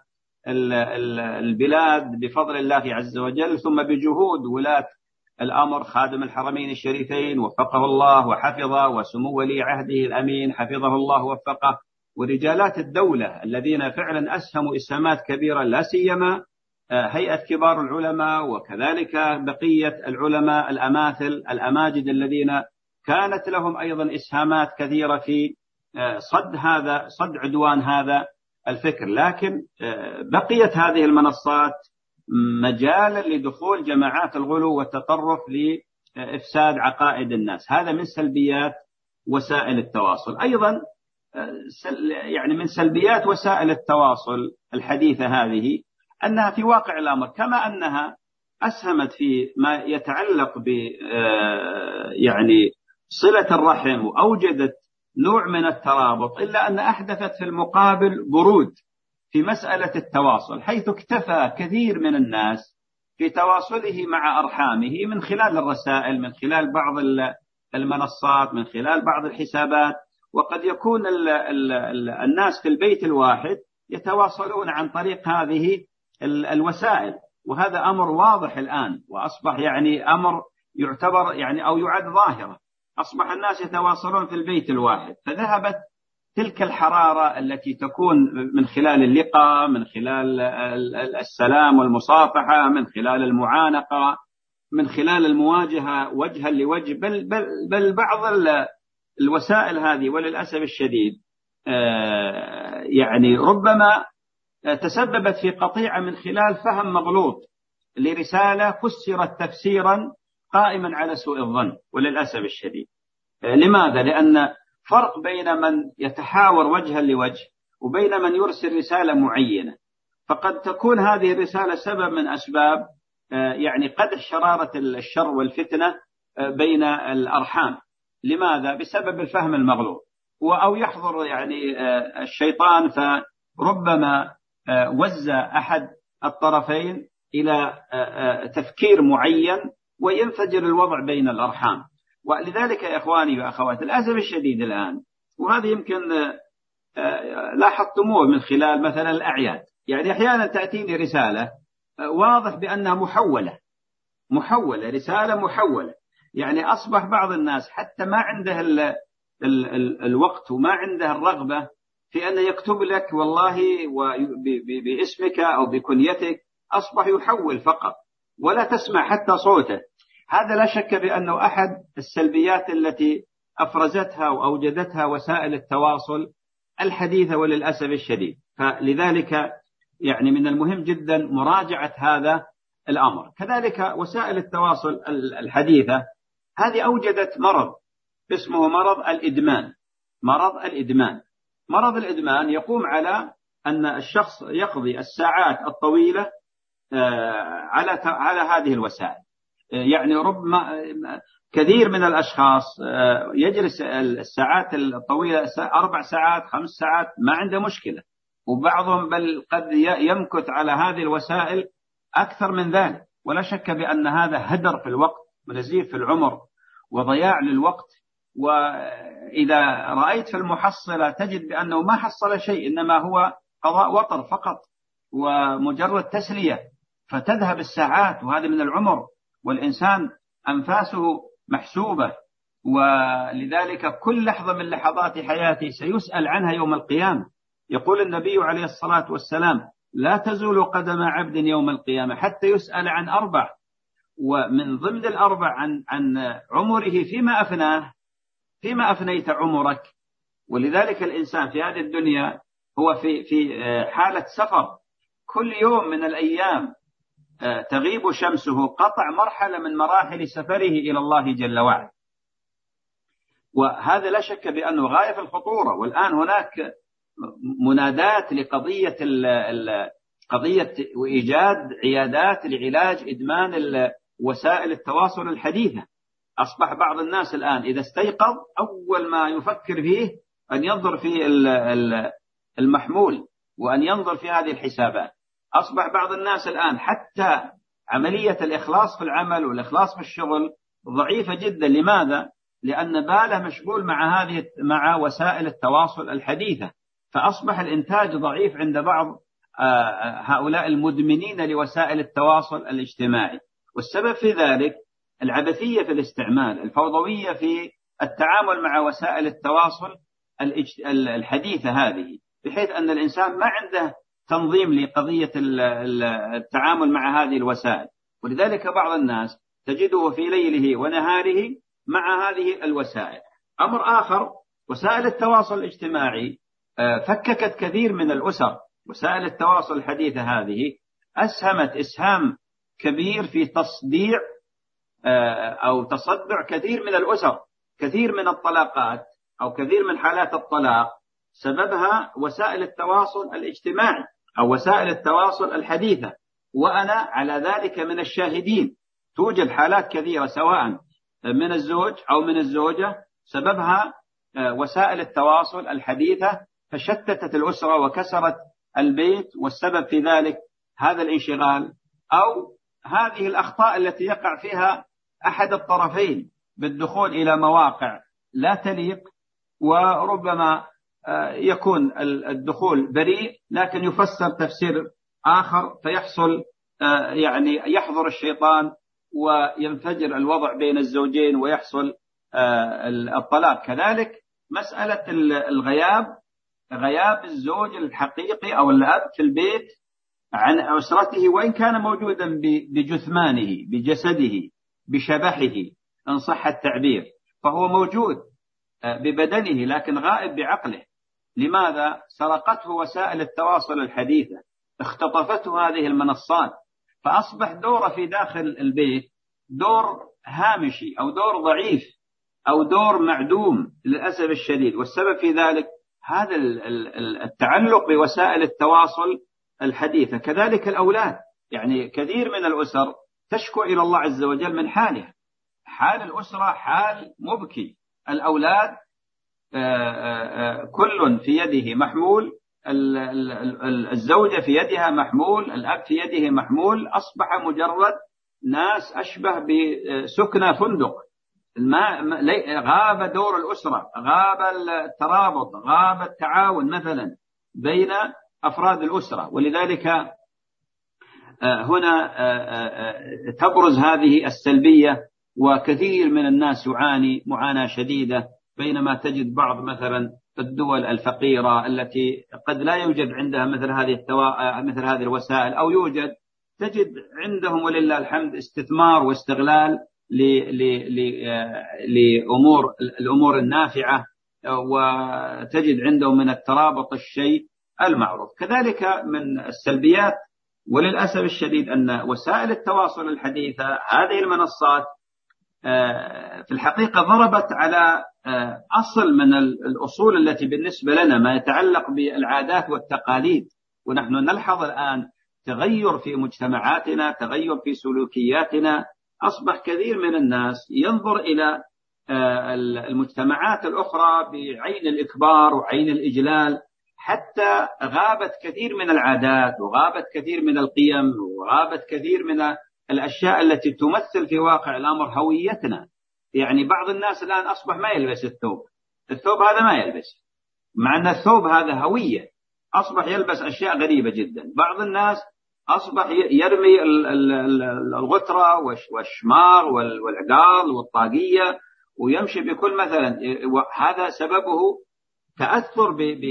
البلاد بفضل الله عز وجل، ثم بجهود ولاة الأمر خادم الحرمين الشريفين وفقه الله وحفظه، وسمو ولي عهده الأمين حفظه الله ووفقه، ورجالات الدولة الذين فعلا أسهموا إسهامات كبيرة، لا سيما هيئة كبار العلماء، وكذلك بقية العلماء الأماثل الأماجد الذين كانت لهم أيضا إسهامات كثيرة في صد عدوان هذا الفكر. لكن بقيت هذه المنصات مجالا لدخول جماعات الغلو والتطرف لإفساد عقائد الناس. هذا من سلبيات وسائل التواصل. أيضا يعني من سلبيات وسائل التواصل الحديثة هذه أنها في واقع الأمر كما أنها أسهمت في ما يتعلق ب يعني صلة الرحم وأوجدت نوع من الترابط، إلا أن أحدثت في المقابل برود في مسألة التواصل، حيث اكتفى كثير من الناس في تواصله مع أرحامه من خلال الرسائل، من خلال بعض المنصات، من خلال بعض الحسابات. وقد يكون الناس في البيت الواحد يتواصلون عن طريق هذه الوسائل، وهذا أمر واضح الآن، وأصبح يعني أمر يعتبر يعني أو يعد ظاهرة. أصبح الناس يتواصلون في البيت الواحد، فذهبت تلك الحرارة التي تكون من خلال اللقاء، من خلال السلام والمصافحة، من خلال المعانقة، من خلال المواجهة وجها لوجه، بل بعض الوسائل هذه وللأسف الشديد يعني ربما تسببت في قطيعة من خلال فهم مغلوط لرسالة فسرت تفسيرا قائما على سوء الظن وللأسف الشديد. لماذا؟ لأن فرق بين من يتحاور وجها لوجه وبين من يرسل رسالة معينة، فقد تكون هذه الرسالة سبب من أسباب يعني قدح شرارة الشر والفتنة بين الأرحام. لماذا؟ بسبب الفهم المغلوط، أو يحضر يعني الشيطان فربما وزع أحد الطرفين إلى تفكير معين وينفجر الوضع بين الأرحام. ولذلك يا إخواني وأخواتي للأسف الشديد الآن، وهذا يمكن لاحظتموه من خلال مثلا الأعياد، يعني أحيانا تأتيني رسالة واضح بأنها محولة رسالة محولة. يعني أصبح بعض الناس حتى ما عنده الوقت وما عنده الرغبة في أن يكتب لك والله باسمك أو بكنيتك، أصبح يحول فقط ولا تسمع حتى صوته. هذا لا شك بأنه أحد السلبيات التي أفرزتها وأوجدتها وسائل التواصل الحديثة وللأسف الشديد. فلذلك يعني من المهم جدا مراجعة هذا الأمر. كذلك وسائل التواصل الحديثة هذه أوجدت مرض اسمه مرض الإدمان يقوم على أن الشخص يقضي الساعات الطويلة على هذه الوسائل. يعني ربما كثير من الأشخاص يجلس الساعات الطويلة 4 ساعات 5 ساعات ما عنده مشكلة، وبعضهم بل قد يمكث على هذه الوسائل أكثر من ذلك. ولا شك بأن هذا هدر في الوقت ونزيف في العمر وضياع للوقت. وإذا رأيت في المحصلة تجد بأنه ما حصل شيء، إنما هو قضاء وطر فقط ومجرد تسلية، فتذهب الساعات وهذا من العمر، والإنسان أنفاسه محسوبة، ولذلك كل لحظة من لحظات حياته سيسأل عنها يوم القيامة. يقول النبي عليه الصلاة والسلام: لا تزول قدم عبد يوم القيامة حتى يسأل عن 4، ومن ضمن ال4 عن عمره فيما أفنيت عمرك. ولذلك الإنسان في هذه الدنيا هو في حالة سفر، كل يوم من الأيام تغيب شمسه قطع مرحلة من مراحل سفره إلى الله جل وعلا. وهذا لا شك بأنه غاية في الخطورة. والآن هناك منادات لقضية قضية وإيجاد عيادات لعلاج إدمان وسائل التواصل الحديثة. أصبح بعض الناس الآن إذا استيقظ أول ما يفكر فيه أن ينظر في المحمول وأن ينظر في هذه الحسابات. أصبح بعض الناس الآن حتى عملية الإخلاص في العمل والإخلاص في الشغل ضعيفة جدا. لماذا؟ لأن باله مشغول مع وسائل التواصل الحديثة، فأصبح الإنتاج ضعيف عند بعض هؤلاء المدمنين لوسائل التواصل الاجتماعي. والسبب في ذلك العبثية في الاستعمال، الفوضوية في التعامل مع وسائل التواصل الحديثة هذه، بحيث أن الإنسان ما عنده تنظيم لقضية التعامل مع هذه الوسائل. ولذلك بعض الناس تجده في ليله ونهاره مع هذه الوسائل. أمر آخر، وسائل التواصل الاجتماعي فككت كثير من الأسر. وسائل التواصل الحديثة هذه أسهمت إسهام كبير في تصديع أو تصدع كثير من الأسر. كثير من الطلاقات أو كثير من حالات الطلاق سببها وسائل التواصل الاجتماعي أو وسائل التواصل الحديثة، وأنا على ذلك من الشاهدين. توجد حالات كثيرة سواء من الزوج أو من الزوجة سببها وسائل التواصل الحديثة، فشتتت الأسرة وكسرت البيت، والسبب في ذلك هذا الانشغال أو هذه الأخطاء التي يقع فيها أحد الطرفين بالدخول إلى مواقع لا تليق، وربما يكون الدخول بريء لكن يفسر تفسير آخر، فيحصل يعني يحضر الشيطان وينفجر الوضع بين الزوجين ويحصل الطلاق. كذلك مسألة غياب الزوج الحقيقي أو الأب في البيت عن أسرته، وإن كان موجودا بجثمانه بجسده بشبحه إن صح التعبير، فهو موجود ببدنه لكن غائب بعقله. لماذا؟ سرقته وسائل التواصل الحديثة، اختطفته هذه المنصات، فأصبح دوره في داخل البيت دور هامشي أو دور ضعيف أو دور معدوم للأسف الشديد. والسبب في ذلك هذا التعلق بوسائل التواصل الحديثة. كذلك الأولاد، يعني كثير من الأسر تشكو إلى الله عز وجل من حالها. حال الأسرة حال مبكي. الأولاد كل في يده محمول، الزوجة في يدها محمول، الأب في يده محمول، أصبح مجرد ناس أشبه بسكنة فندق. غاب دور الأسرة، غاب الترابط، غاب التعاون مثلا بين أفراد الأسرة. ولذلك هنا تبرز هذه السلبية، وكثير من الناس يعاني معاناة شديدة. بينما تجد بعض مثلا الدول الفقيرة التي قد لا يوجد عندها مثل هذه الوسائل، أو يوجد، تجد عندهم ولله الحمد استثمار واستغلال لأمور النافعة، وتجد عندهم من الترابط الشيء المعروف. كذلك من السلبيات وللأسف الشديد أن وسائل التواصل الحديثة هذه المنصات في الحقيقة ضربت على أصل من الأصول التي بالنسبة لنا ما يتعلق بالعادات والتقاليد. ونحن نلحظ الآن تغير في مجتمعاتنا، تغير في سلوكياتنا. أصبح كثير من الناس ينظر إلى المجتمعات الأخرى بعين الإكبار وعين الإجلال، حتى غابت كثير من العادات، وغابت كثير من القيم، وغابت كثير من الأشياء التي تمثل في واقع الأمر هويتنا. يعني بعض الناس الآن أصبح ما يلبس الثوب هذا ما يلبس، مع أن الثوب هذا هوية. أصبح يلبس أشياء غريبة جدا. بعض الناس أصبح يرمي الغترة والشمار والعقال والطاقية ويمشي بكل مثلا. وهذا سببه تأثر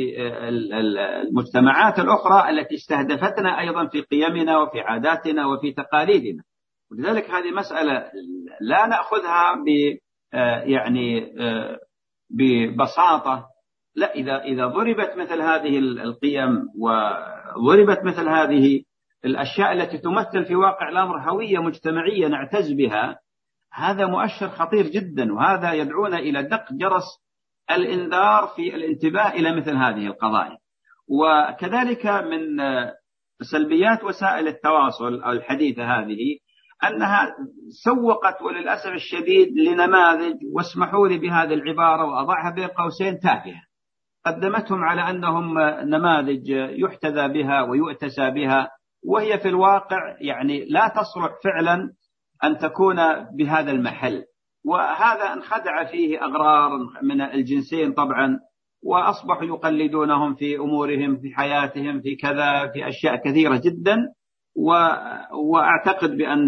بالمجتمعات الأخرى التي استهدفتنا أيضا في قيمنا وفي عاداتنا وفي تقاليدنا. ولذلك هذه مسألة لا نأخذها يعني ببساطة. لا، إذا ضربت مثل هذه القيم وضربت مثل هذه الأشياء التي تمثل في واقع الأمر هوية مجتمعية نعتز بها، هذا مؤشر خطير جدا، وهذا يدعونا إلى دق جرس الإنذار في الانتباه إلى مثل هذه القضايا. وكذلك من سلبيات وسائل التواصل الحديثة هذه أنها سوقت وللأسف الشديد لنماذج، واسمحوا لي بهذه العبارة وأضعها بين قوسين، تافهة. قدمتهم على أنهم نماذج يحتذى بها ويؤتسى بها، وهي في الواقع يعني لا تصلح فعلا أن تكون بهذا المحل. وهذا انخدع فيه أغرار من الجنسين طبعا، وأصبحوا يقلدونهم في أمورهم في حياتهم في كذا، في أشياء كثيرة جدا. وأعتقد بأن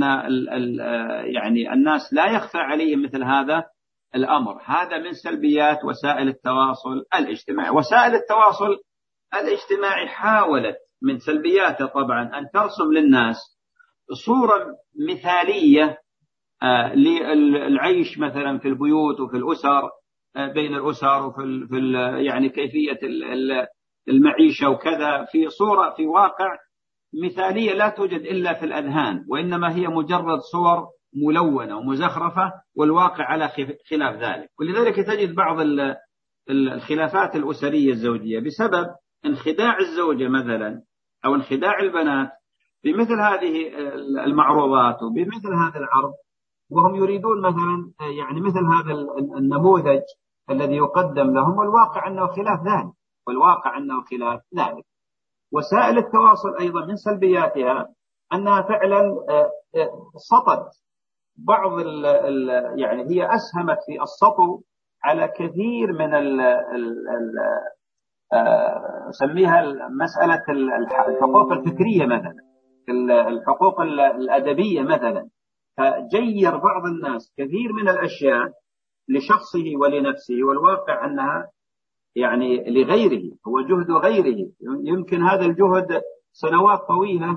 يعني الناس لا يخفى عليهم مثل هذا الأمر. هذا من سلبيات وسائل التواصل الاجتماعي. وسائل التواصل الاجتماعي حاولت من سلبياتها طبعا أن ترسم للناس صورة مثالية للعيش مثلا في البيوت وفي الأسر، بين الأسر، وفي يعني كيفية المعيشة وكذا، في صورة في واقع مثالية لا توجد إلا في الأذهان، وإنما هي مجرد صور ملونة ومزخرفة، والواقع على خلاف ذلك. ولذلك تجد بعض الخلافات الأسرية الزوجية بسبب انخداع الزوجة مثلا أو انخداع البنات بمثل هذه المعروضات وبمثل هذا العرض، وهم يريدون مثلا يعني مثل هذا النموذج الذي يقدم لهم، والواقع أنه خلاف ذلك. وسائل التواصل أيضا من سلبياتها أنها فعلا سطت بعض يعني هي أسهمت في السطو على كثير من نسميها مسألة الحقوق الفكرية مثلا، الحقوق الأدبية مثلا. فجير بعض الناس كثير من الأشياء لشخصه ولنفسه، والواقع أنها يعني لغيره، هو جهد غيره. يمكن هذا الجهد سنوات طويلة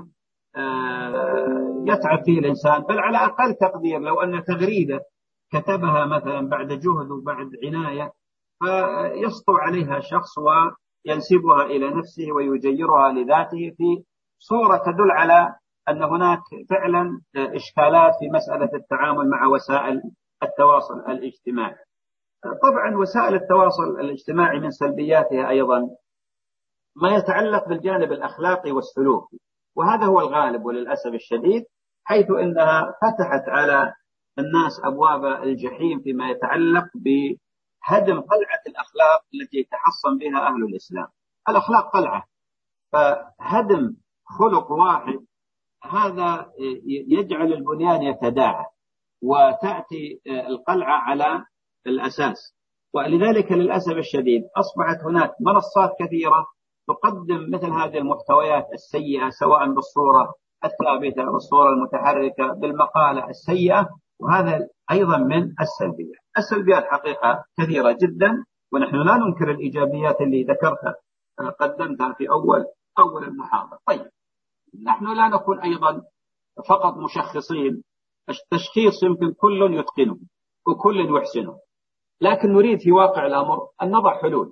يتعب فيه الإنسان، بل على أقل تقدير لو أن تغريدة كتبها مثلا بعد جهد وبعد عناية فيسطو عليها شخص وينسبها إلى نفسه ويجيرها لذاته في صورة تدل على أن هناك فعلا إشكالات في مسألة التعامل مع وسائل التواصل الاجتماعي. طبعا وسائل التواصل الاجتماعي من سلبياتها أيضا ما يتعلق بالجانب الأخلاقي والسلوكي، وهذا هو الغالب وللأسف الشديد، حيث أنها فتحت على الناس أبواب الجحيم فيما يتعلق بهدم قلعة الأخلاق التي يتحصن بها أهل الإسلام. الأخلاق قلعة، فهدم خلق واحد هذا يجعل البنيان يتداعى وتأتي القلعة على الأساس. ولذلك للأسف الشديد أصبحت هناك منصات كثيرة تقدم مثل هذه المحتويات السيئة، سواء بالصورة الثابتة بالصورة المتحركة بالمقالة السيئة، وهذا أيضا من السلبيات. السلبيات حقيقة كثيرة جدا، ونحن لا ننكر الإيجابيات اللي ذكرتها قدمتها في أول المحاضرة. طيب، نحن لا نكون أيضا فقط مشخصين، التشخيص يمكن كل يتقنه وكل يحسنه، لكن نريد في واقع الأمر أن نضع حلول،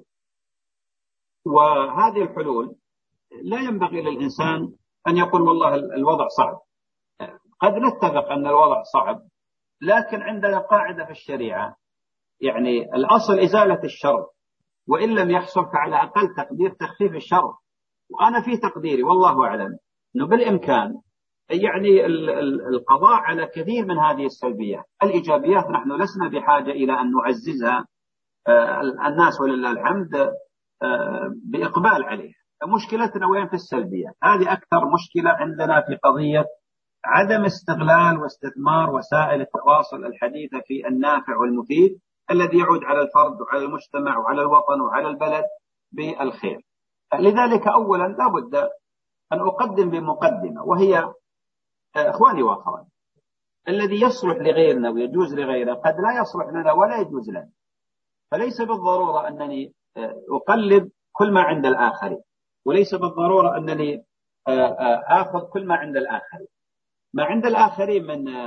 وهذه الحلول لا ينبغي للإنسان أن يقول والله الوضع صعب. قد نتفق أن الوضع صعب، لكن عندنا قاعدة في الشريعة، يعني الأصل إزالة الشر، وإن لم يحصل فعلى أقل تقدير تخفيف الشر. وأنا في تقديري والله أعلم أنه بالإمكان يعني القضاء على كثير من هذه السلبيات. الإيجابيات نحن لسنا بحاجة إلى أن نعززها، الناس ولله الحمد بإقبال عليها. مشكلتنا وين؟ في السلبيات. هذه أكثر مشكلة عندنا في قضية عدم استغلال واستثمار وسائل التواصل الحديثة في النافع والمفيد الذي يعود على الفرد وعلى المجتمع وعلى الوطن وعلى البلد بالخير. لذلك أولا لابد أن أقدم بمقدمة، وهي إخواني وأخواني، الذي يصلح لغيرنا ويجوز لغيرنا قد لا يصلح لنا ولا يجوز لنا، فليس بالضرورة أنني أقلب كل ما عند الآخرين، وليس بالضرورة أنني آخذ كل ما عند الآخرين. ما عند الآخرين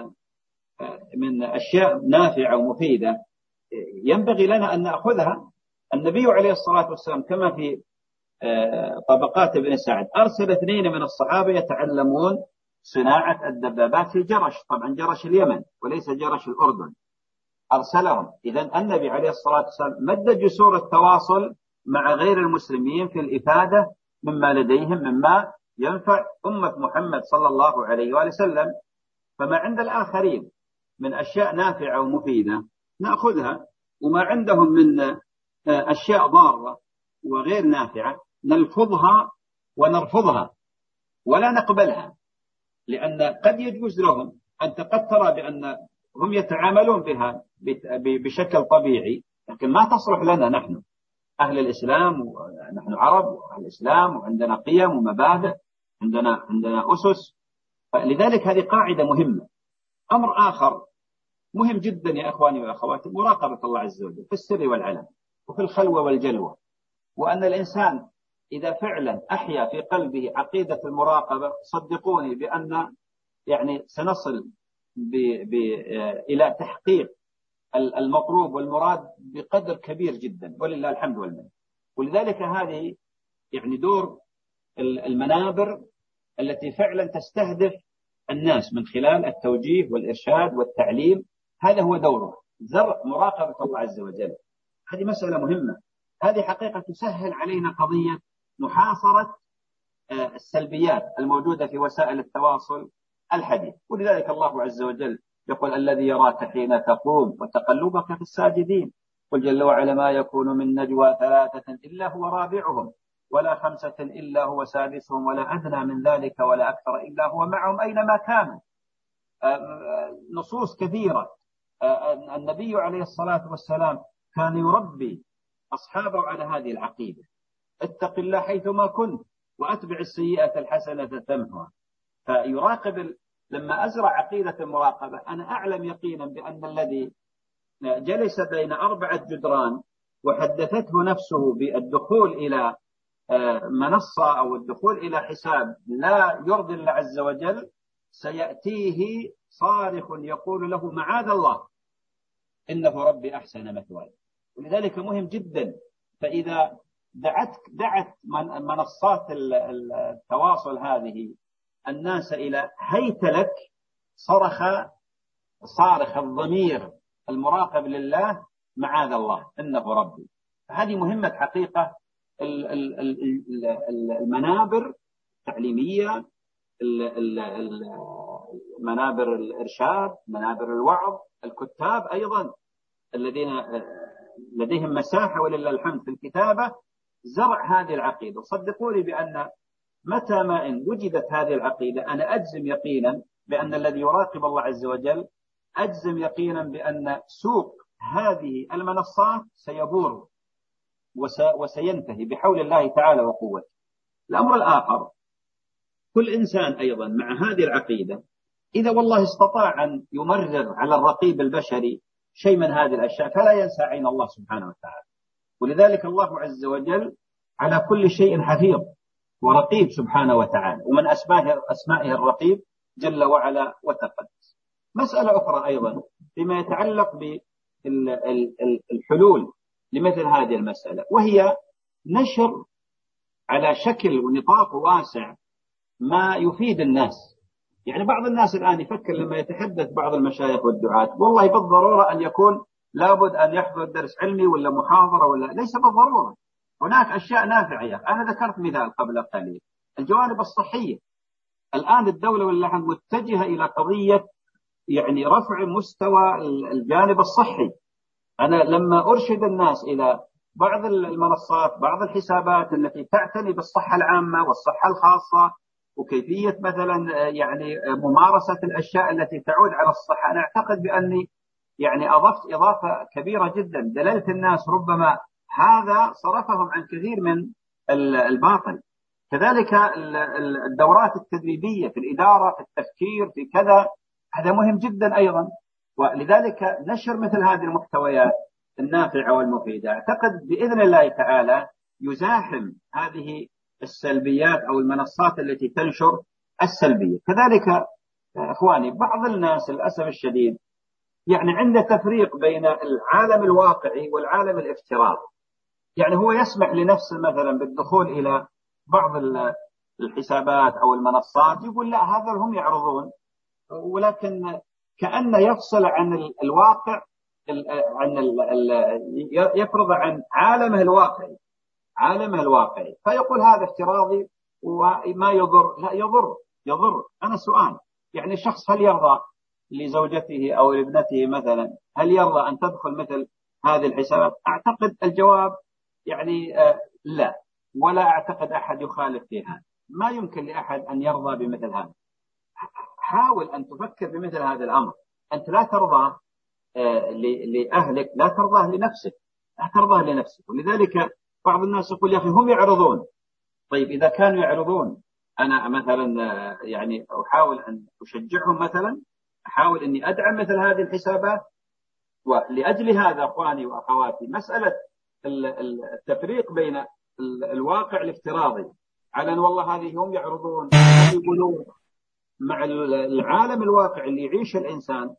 من أشياء نافعة ومفيدة ينبغي لنا أن نأخذها. النبي عليه الصلاة والسلام كما في طبقات ابن سعد أرسل 2 من الصحابة يتعلمون صناعة الدبابات في جرش، طبعا جرش اليمن وليس جرش الأردن، أرسلهم. إذن النبي عليه الصلاة والسلام مد جسور التواصل مع غير المسلمين في الإفادة مما لديهم مما ينفع أمة محمد صلى الله عليه وآله وسلم. فما عند الآخرين من أشياء نافعة ومفيدة نأخذها، وما عندهم من أشياء ضارة وغير نافعة نلفظها ونرفضها ولا نقبلها، لأن قد يجوز لهم أن قد ترى بأن هم يتعاملون بها بشكل طبيعي، لكن ما تصلح لنا نحن أهل الإسلام، ونحن عرب وأهل الإسلام وعندنا قيم ومبادئ، عندنا أسس. لذلك هذه قاعدة مهمة. أمر آخر مهم جدا يا أخواني وأخواتي، مراقبة الله عز وجل في السر والعلن وفي الخلوة والجلوة، وأن الإنسان إذا فعلا أحيا في قلبه عقيدة المراقبة صدقوني بأن يعني سنصل إلى تحقيق المطلوب والمراد بقدر كبير جدا، ولله الحمد والمنة. ولذلك هذه يعني دور المنابر التي فعلا تستهدف الناس من خلال التوجيه والإرشاد والتعليم، هذا هو دوره، زرع مراقبة الله عز وجل. هذه مسألة مهمة، هذه حقيقة تسهل علينا قضية محاصرة السلبيات الموجودة في وسائل التواصل الحديث. ولذلك الله عز وجل يقول الذي يراك حين تقوم وتقلبك في الساجدين، قل جل وعلا ما يكون من نجوى 3 إلا هو رابعهم ولا 5 إلا هو سادسهم ولا أدنى من ذلك ولا أكثر إلا هو معهم أينما كانوا. نصوص كثيرة. النبي عليه الصلاة والسلام كان يربي أصحابه على هذه العقيدة، اتق الله حيثما كنت وأتبع السيئة الحسنة تمحها. فيراقب. لما أزرع عقيدة المراقبة أنا أعلم يقينا بأن الذي جلس بين 4 جدران وحدثته نفسه بالدخول إلى منصة أو الدخول إلى حساب لا يرضي الله عز وجل سيأتيه صارخ يقول له معاذ الله إنه ربي أحسن مثواي. ولذلك مهم جدا. فإذا دعت منصات التواصل هذه الناس إلى هيت لك صارخ الضمير المراقب لله معاذ الله إنه ربي. هذه مهمة حقيقة المنابر التعليمية، منابر الإرشاد، منابر الوعظ، الكتاب أيضا الذين لديهم مساحة ولله الحمد في الكتابة، زرع هذه العقيدة. وصدقوني بأن متى ما إن وجدت هذه العقيدة أنا أجزم يقينا بأن الذي يراقب الله عز وجل، أجزم يقينا بأن سوق هذه المنصات سيبور وسينتهي بحول الله تعالى وقوته. الأمر الآخر، كل إنسان أيضا مع هذه العقيدة إذا والله استطاع أن يمرر على الرقيب البشري شيء من هذه الأشياء فلا ينسى عين الله سبحانه وتعالى. ولذلك الله عز وجل على كل شيء حفيظ ورقيب سبحانه وتعالى، ومن أسمائه الرقيب جل وعلا وتقدس. مسألة أخرى أيضا فيما يتعلق بالحلول لمثل هذه المسألة، وهي نشر على شكل ونطاق واسع ما يفيد الناس. يعني بعض الناس الآن يفكر لما يتحدث بعض المشايخ والدعاة والله بالضرورة أن يكون لابد أن يحضر درس علمي ولا محاضرة، ولا ليس بالضرورة. هناك أشياء نافعة. أنا ذكرت مثال قبل قليل، الجوانب الصحية. الآن الدولة والله متجهة إلى قضية يعني رفع مستوى الجانب الصحي. أنا لما أرشد الناس إلى بعض المنصات، بعض الحسابات التي تعتني بالصحة العامة والصحة الخاصة وكيفية مثلا يعني ممارسة الأشياء التي تعود على الصحة، أنا أعتقد بأني يعني أضفت إضافة كبيرة جدا دللت الناس ربما هذا صرفهم عن كثير من الباطل. كذلك الدورات التدريبية في الإدارة، في التفكير، في كذا، هذا مهم جدا أيضا. ولذلك نشر مثل هذه المحتويات النافعة والمفيدة أعتقد بإذن الله تعالى يزاحم هذه السلبيات أو المنصات التي تنشر السلبية. كذلك إخواني بعض الناس للأسف الشديد يعني عنده تفريق بين العالم الواقعي والعالم الافتراضي. يعني هو يسمح لنفسه مثلا بالدخول إلى بعض الحسابات أو المنصات، يقول لا هذا هم يعرضون، ولكن كأنه يفصل عن الواقع، يفرض عن عالمه الواقعي، فيقول هذا افتراضي وما يضر. لا، يضر. أنا سؤال، يعني شخص هل يرضى لزوجته أو لابنته مثلا، هل يرضى أن تدخل مثل هذه الحسابات؟ أعتقد الجواب يعني لا، ولا أعتقد أحد يخالف في هذا. ما يمكن لأحد أن يرضى بمثل هذا. حاول أن تفكر بمثل هذا الأمر. أنت لا ترضى لأهلك، لا ترضاه لنفسك، لا ترضاه لنفسك. ولذلك بعض الناس يقول يا أخي هم يعرضون. طيب إذا كانوا يعرضون أنا مثلا يعني أحاول أن أشجعهم، مثلا أحاول أني أدعم مثل هذه الحسابات. ولأجل هذا أخواني وأخواتي مسألة التفريق بين الواقع الافتراضي على أن والله هذه هم يعرضون يقولون مع العالم الواقع اللي يعيش الإنسان،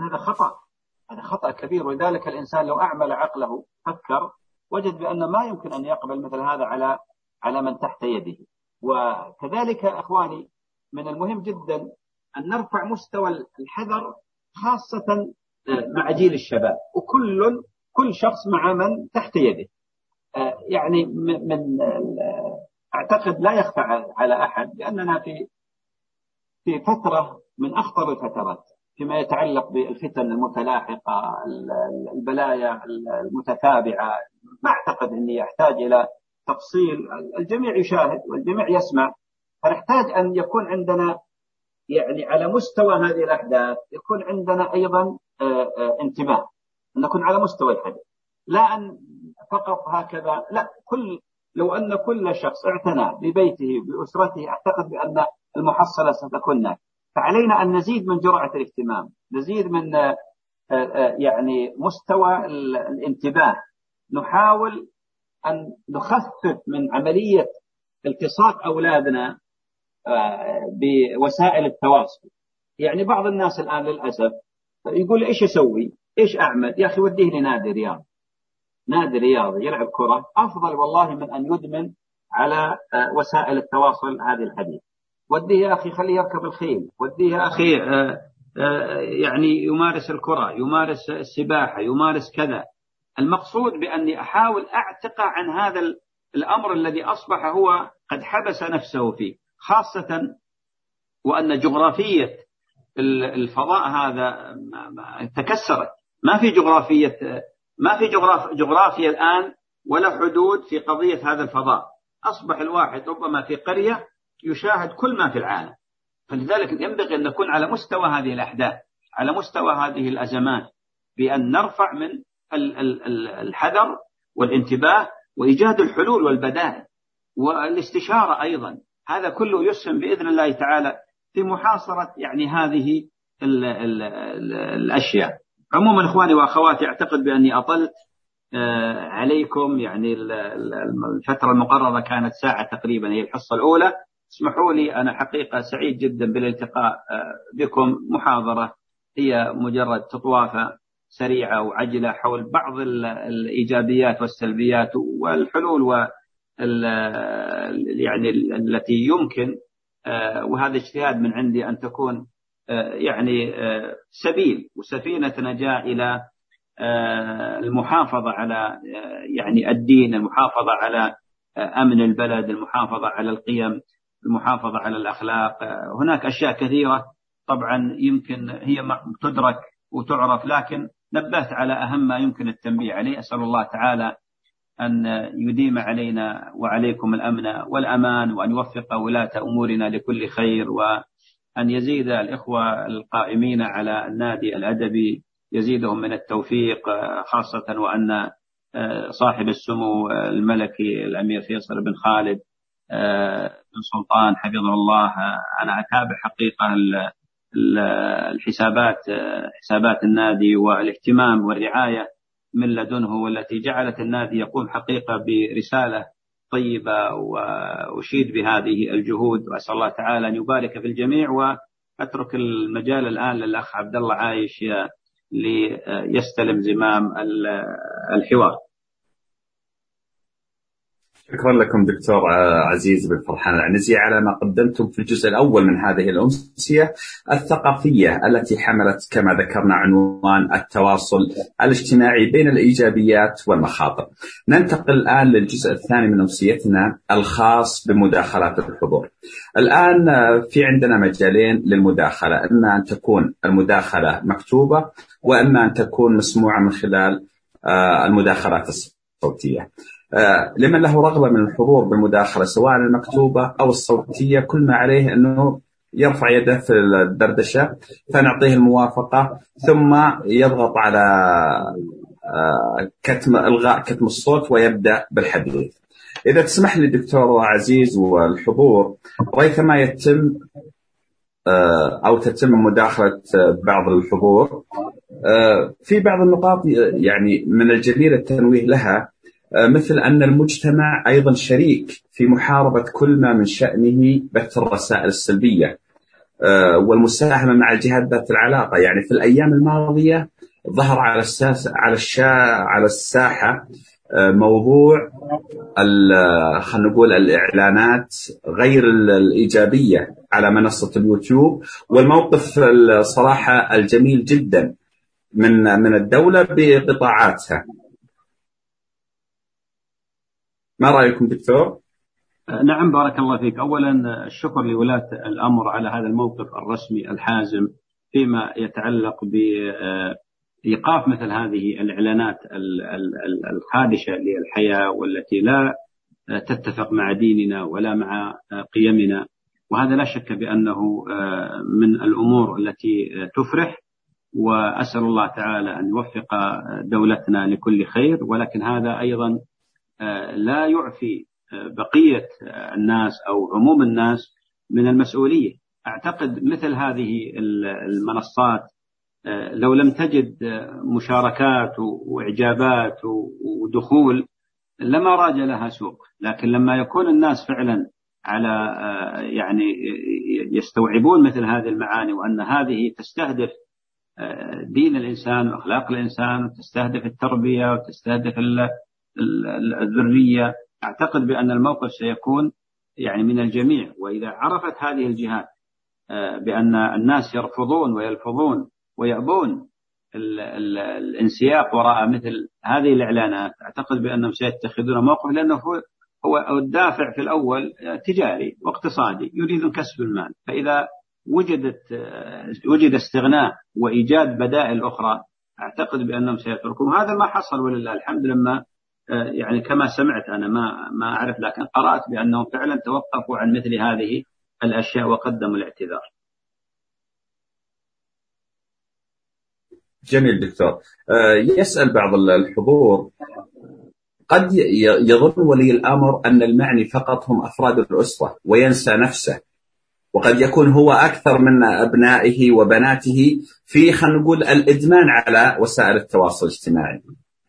هذا خطأ كبير. ولذلك الإنسان لو أعمل عقله فكر وجد بأن ما يمكن أن يقبل مثل هذا على من تحت يده. وكذلك أخواني من المهم جدا أن نرفع مستوى الحذر خاصة مع جيل الشباب، كل شخص مع من تحت يده. يعني من أعتقد لا يخفى على أحد بأننا في فترة من أخطر الفترات فيما يتعلق بالفتن المتلاحقة، البلايا المتتابعة. ما أعتقد أني يحتاج إلى تفصيل، الجميع يشاهد والجميع يسمع. فنحتاج أن يكون عندنا يعني على مستوى هذه الأحداث يكون عندنا أيضا انتباه، أن نكون على مستوى الحدث، لا أن فقط هكذا. لا، لو أن كل شخص اعتنى ببيته بأسرته أعتقد بأن المحصلة ستكون ناجحة. فعلينا أن نزيد من جرعة الاهتمام، نزيد من يعني مستوى الانتباه، نحاول أن نخفف من عملية التصاق أولادنا بوسائل التواصل. يعني بعض الناس الآن للأسف يقول إيش أسوي، إيش أعمل؟ يا أخي وديه لنادي رياض، نادي رياضي يلعب كرة أفضل والله من أن يدمن على وسائل التواصل هذه الحديث. وديه يا أخي خليه يركب الخيل، وديه يا أخي يعني يمارس الكرة، يمارس السباحة، يمارس كذا. المقصود بأني أحاول أعتق عن هذا الأمر الذي أصبح هو قد حبس نفسه فيه، خاصة وأن جغرافية الفضاء هذا تكسرت. ما في جغرافيا الآن ولا حدود في قضية هذا الفضاء. أصبح الواحد ربما في قرية يشاهد كل ما في العالم. فلذلك ينبغي أن نكون على مستوى هذه الأحداث، على مستوى هذه الأزمات، بأن نرفع من الحذر والانتباه وإيجاد الحلول والبدائل والاستشارة أيضا. هذا كله يسهم بإذن الله تعالى في محاصرة يعني هذه الأشياء. عموما إخواني وأخواتي، أعتقد بأني أطلت عليكم. يعني الفترة المقررة كانت ساعة تقريبا، هي الحصة الأولى. اسمحوا لي، أنا حقيقة سعيد جدا بالالتقاء بكم. محاضرة هي مجرد تطوافة سريعة وعجلة حول بعض الإيجابيات والسلبيات والحلول يعني التي يمكن، وهذا اجتهاد من عندي، أن تكون يعني سبيل وسفينة نجاة إلى المحافظة على يعني الدين، المحافظة على أمن البلد، المحافظة على القيم، المحافظة على الأخلاق. هناك أشياء كثيرة طبعا يمكن هي تدرك وتعرف، لكن نبهت على أهم ما يمكن التنبيه عليه. أسأل الله تعالى أن يديم علينا وعليكم الأمن والأمان، وأن يوفق ولاة أمورنا لكل خير، وأن يزيد الإخوة القائمين على النادي الأدبي يزيدهم من التوفيق، خاصة وأن صاحب السمو الملكي الأمير فيصل بن خالد بن سلطان حفظه الله، أنا أتابع حقيقة حسابات النادي والاهتمام والرعاية من لدنه، والتي جعلت النادي يقوم حقيقة برسالة طيبة، وأشيد بهذه الجهود. وأسأل الله تعالى أن يبارك في الجميع. وأترك المجال الآن للأخ عبد الله عايش ليستلم زمام الحوار. شكرا لكم دكتور عزيز بن فرحان العنزي على ما قدمتم في الجزء الأول من هذه الأمسية الثقافية التي حملت كما ذكرنا عنوان التواصل الاجتماعي بين الإيجابيات والمخاطر. ننتقل الآن للجزء الثاني من أمسيتنا الخاص بمداخلات الحضور. الآن في عندنا مجالين للمداخلة، إما أن تكون المداخلة مكتوبة، وإما أن تكون مسموعة من خلال المداخلات الصوتية. لمن له رغبة من الحضور بالمداخلة سواء المكتوبة أو الصوتية، كل ما عليه أنه يرفع يده في الدردشة فنعطيه الموافقة، ثم يضغط على إلغاء كتم الصوت ويبدأ بالحديث. إذا تسمح لي دكتور عزيز والحضور، ريثما يتم أو تتم مداخلة بعض الحضور في بعض النقاط يعني من الجدير التنويه لها، مثل أن المجتمع أيضا شريك في محاربة كل ما من شأنه بث الرسائل السلبية والمساهمة مع الجهات ذات العلاقة. يعني في الأيام الماضية ظهر على الساحة موضوع خلينا نقول الإعلانات غير الإيجابية على منصة اليوتيوب، والموقف الصراحة الجميل جدا من الدولة بقطاعاتها. ما رأيكم دكتور؟ نعم، بارك الله فيك. أولا الشكر لولاة الأمر على هذا الموقف الرسمي الحازم فيما يتعلق بإيقاف مثل هذه الإعلانات الخادشة للحياة، والتي لا تتفق مع ديننا ولا مع قيمنا. وهذا لا شك بأنه من الأمور التي تفرح، وأسأل الله تعالى أن يوفق دولتنا لكل خير. ولكن هذا أيضا لا يعفي بقية الناس أو عموم الناس من المسؤولية. أعتقد مثل هذه المنصات لو لم تجد مشاركات وإعجابات ودخول لما راج لها سوق. لكن لما يكون الناس فعلا على يعني يستوعبون مثل هذه المعاني، وأن هذه تستهدف دين الإنسان وأخلاق الإنسان، وتستهدف التربية وتستهدف الذرية. أعتقد بأن الموقف سيكون يعني من الجميع. وإذا عرفت هذه الجهات بأن الناس يرفضون ويلفظون ويأبون الانسياق وراء مثل هذه الإعلانات، أعتقد بأنهم سيتخذون موقف، لأنه هو الدافع في الأول تجاري واقتصادي، يريد كسب المال. فإذا وجد استغناء وإيجاد بدائل أخرى، أعتقد بأنهم سيتركون. هذا ما حصل ولله الحمد. لما يعني كما سمعت أنا ما أعرف، لكن قرأت بأنهم فعلا توقفوا عن مثل هذه الأشياء وقدموا الاعتذار. جميل دكتور. يسأل بعض الحضور: قد يظن ولي الأمر أن المعني فقط هم أفراد الأسرة وينسى نفسه، وقد يكون هو أكثر من أبنائه وبناته في، خلينا نقول، الإدمان على وسائل التواصل الاجتماعي.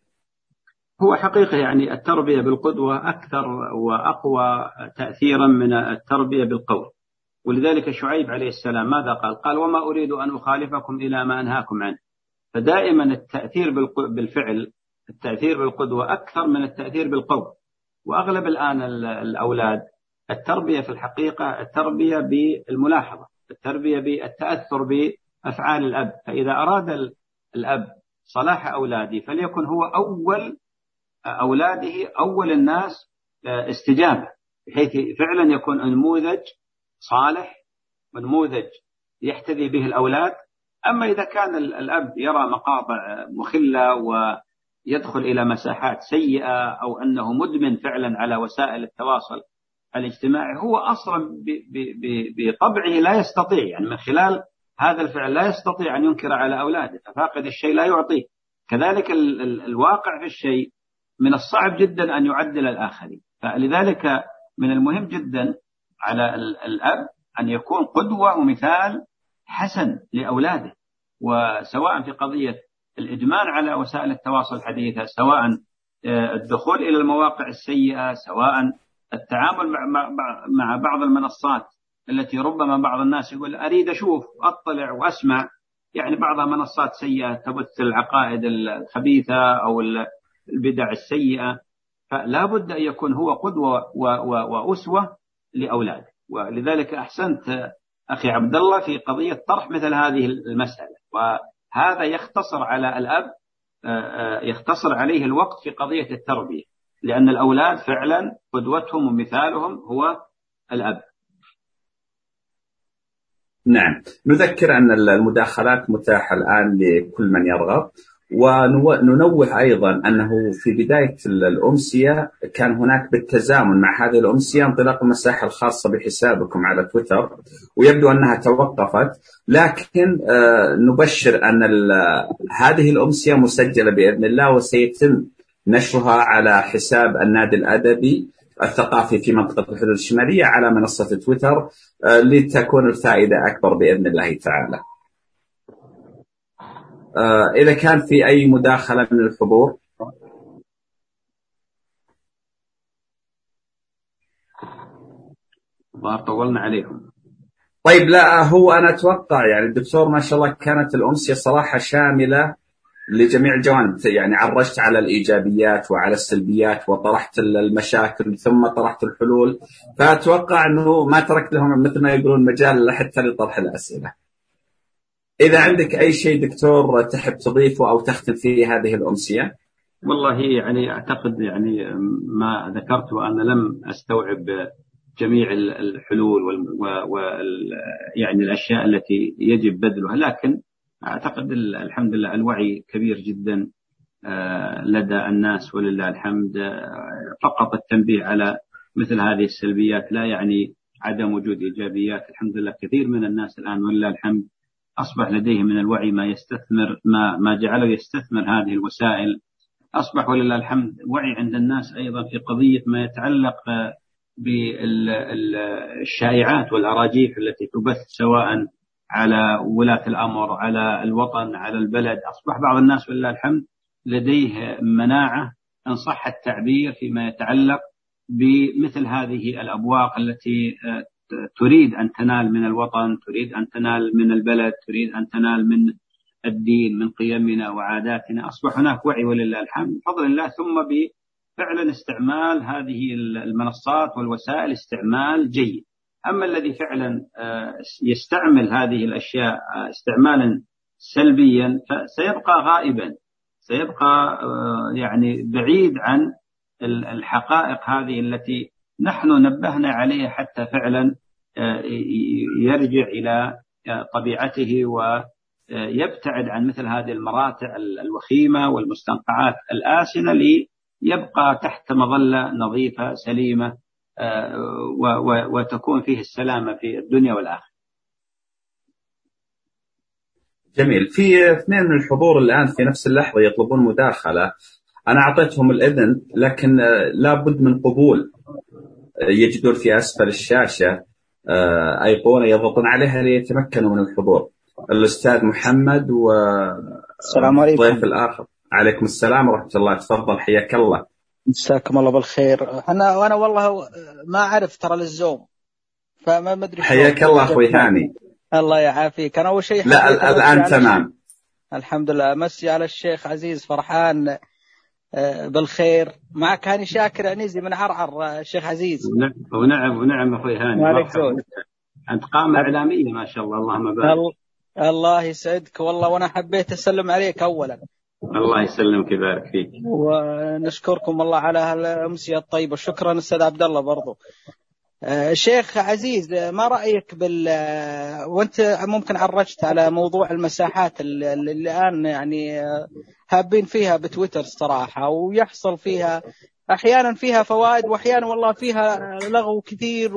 هو حقيقة يعني التربية بالقدوة أكثر وأقوى تأثيرا من التربية بالقول. ولذلك شعيب عليه السلام ماذا قال؟ قال: وما أريد أن أخالفكم إلى ما أنهاكم عنه. فدائما التأثير بالفعل، التأثير بالقدوة أكثر من التأثير بالقول. وأغلب الآن الأولاد التربية في الحقيقة التربية بالملاحظة، التربية بالتأثر بأفعال الأب. فإذا أراد الأب صلاح أولاده فليكن هو أول أولاده، أول الناس استجابة، بحيث فعلا يكون نموذج صالح ونموذج يحتذي به الأولاد. أما إذا كان الأب يرى مقاطع مخلة ويدخل إلى مساحات سيئة، أو أنه مدمن فعلا على وسائل التواصل الاجتماعي، هو أصلا بطبعه لا يستطيع، يعني من خلال هذا الفعل لا يستطيع أن ينكر على أولاده، ففاقد الشيء لا يعطيه. كذلك الواقع في الشيء من الصعب جدا أن يعدل الآخرين. فلذلك من المهم جدا على الأب أن يكون قدوة ومثال حسن لأولاده، وسواء في قضية الإدمان على وسائل التواصل الحديثة، سواء الدخول إلى المواقع السيئة، سواء التعامل مع بعض المنصات التي ربما بعض الناس يقول أريد أشوف وأطلع وأسمع، يعني بعضها منصات سيئة تبث العقائد الخبيثة أو البدع السيئة. فلا بد أن يكون هو قدوة وأسوة لأولاده. ولذلك أحسنت أخي عبد الله في قضية طرح مثل هذه المسألة، وهذا يختصر على الأب، يختصر عليه الوقت في قضية التربية، لأن الأولاد فعلا قدوتهم ومثالهم هو الأب. نعم، نذكر أن المداخلات متاحة الآن لكل من يرغب، وننوه أيضا أنه في بداية الأمسية كان هناك بالتزامن مع هذه الأمسية انطلاق المساحة الخاصة بحسابكم على تويتر، ويبدو أنها توقفت، لكن نبشر أن هذه الأمسية مسجلة بإذن الله، وسيتم نشرها على حساب النادي الأدبي الثقافي في منطقة الحدود الشمالية على منصة تويتر، لتكون الفائدة أكبر بإذن الله تعالى. إذا كان في أي مداخلة من الحضور. ظهر طولنا عليهم. طيب، لا هو أنا أتوقع يعني الدكتور ما شاء الله كانت الأمسية صراحة شاملة لجميع الجوانب، يعني عرجت على الإيجابيات وعلى السلبيات وطرحت المشاكل ثم طرحت الحلول، فأتوقع أنه ما تركت لهم مثل ما يقولون مجال حتى لطرح الأسئلة. إذا عندك أي شيء دكتور تحب تضيفه أو تختم فيه هذه الأمسية؟ والله يعني أعتقد يعني ما ذكرت وأنا لم أستوعب جميع الحلول يعني الأشياء التي يجب بذلها، لكن أعتقد الحمد لله الوعي كبير جدا لدى الناس ولله الحمد. فقط التنبيه على مثل هذه السلبيات لا يعني عدم وجود إيجابيات. الحمد لله كثير من الناس الآن ولله الحمد أصبح لديه من الوعي ما يستثمر ما جعله يستثمر هذه الوسائل. أصبح ولله الحمد وعي عند الناس أيضا في قضية ما يتعلق بالشائعات والأراجيف التي تبث سواء على ولاة الأمر، على الوطن، على البلد. أصبح بعض الناس ولله الحمد لديه مناعة إن صح التعبير فيما يتعلق بمثل هذه الأبواق التي تريد أن تنال من الوطن، تريد أن تنال من البلد، تريد أن تنال من الدين من قيمنا وعاداتنا، أصبح هناك وعي ولله الحمد بفضل الله، ثم بفعلا استعمال هذه المنصات والوسائل استعمال جيد. أما الذي فعلا يستعمل هذه الأشياء استعمالا سلبيا فسيبقى غائبا، سيبقى يعني بعيد عن الحقائق هذه التي نحن نبهنا عليها حتى فعلا يرجع إلى طبيعته ويبتعد عن مثل هذه المراتع الوخيمة والمستنقعات الآسنة ليبقى تحت مظلة نظيفة سليمة وتكون فيه السلامة في الدنيا والآخرة. جميل. في اثنين من الحضور الآن في نفس اللحظة يطلبون مداخلة، أنا أعطيتهم الإذن لكن لا بد من قبول. يجدون في أسفل الشاشة أيقونة يضغطون عليها ليتمكنوا من الحضور. الأستاذ محمد والضيف الآخر. عليكم السلام ورحمة الله، تفضل حياك الله. مساكم الله بالخير. وأنا والله ما أعرف ترى للزوم، فما مدري. حياك الله أخوي هاني. الله يعافيك. أنا أول شيء لا الآن تمام الحمد لله. مسي على الشيخ عزيز، فرحان بالخير معك. هاني شاكر عنيزي من عرعر الشيخ عزيز. ونعم أخوي هاني، أنت قامة إعلامية ما شاء الله، اللهم بارك. الله يسعدك والله، وأنا حبيت أسلم عليك أولا. الله يسلمك ويبارك فيك، ونشكركم الله على الأمسية الطيبة. شكرا أستاذ عبد الله برضو. شيخ عزيز، ما رأيك وانت ممكن عرجت على موضوع المساحات اللي الآن يعني هابين فيها بتويتر صراحة، ويحصل فيها أحيانا فيها فوائد وأحيانا والله فيها لغو كثير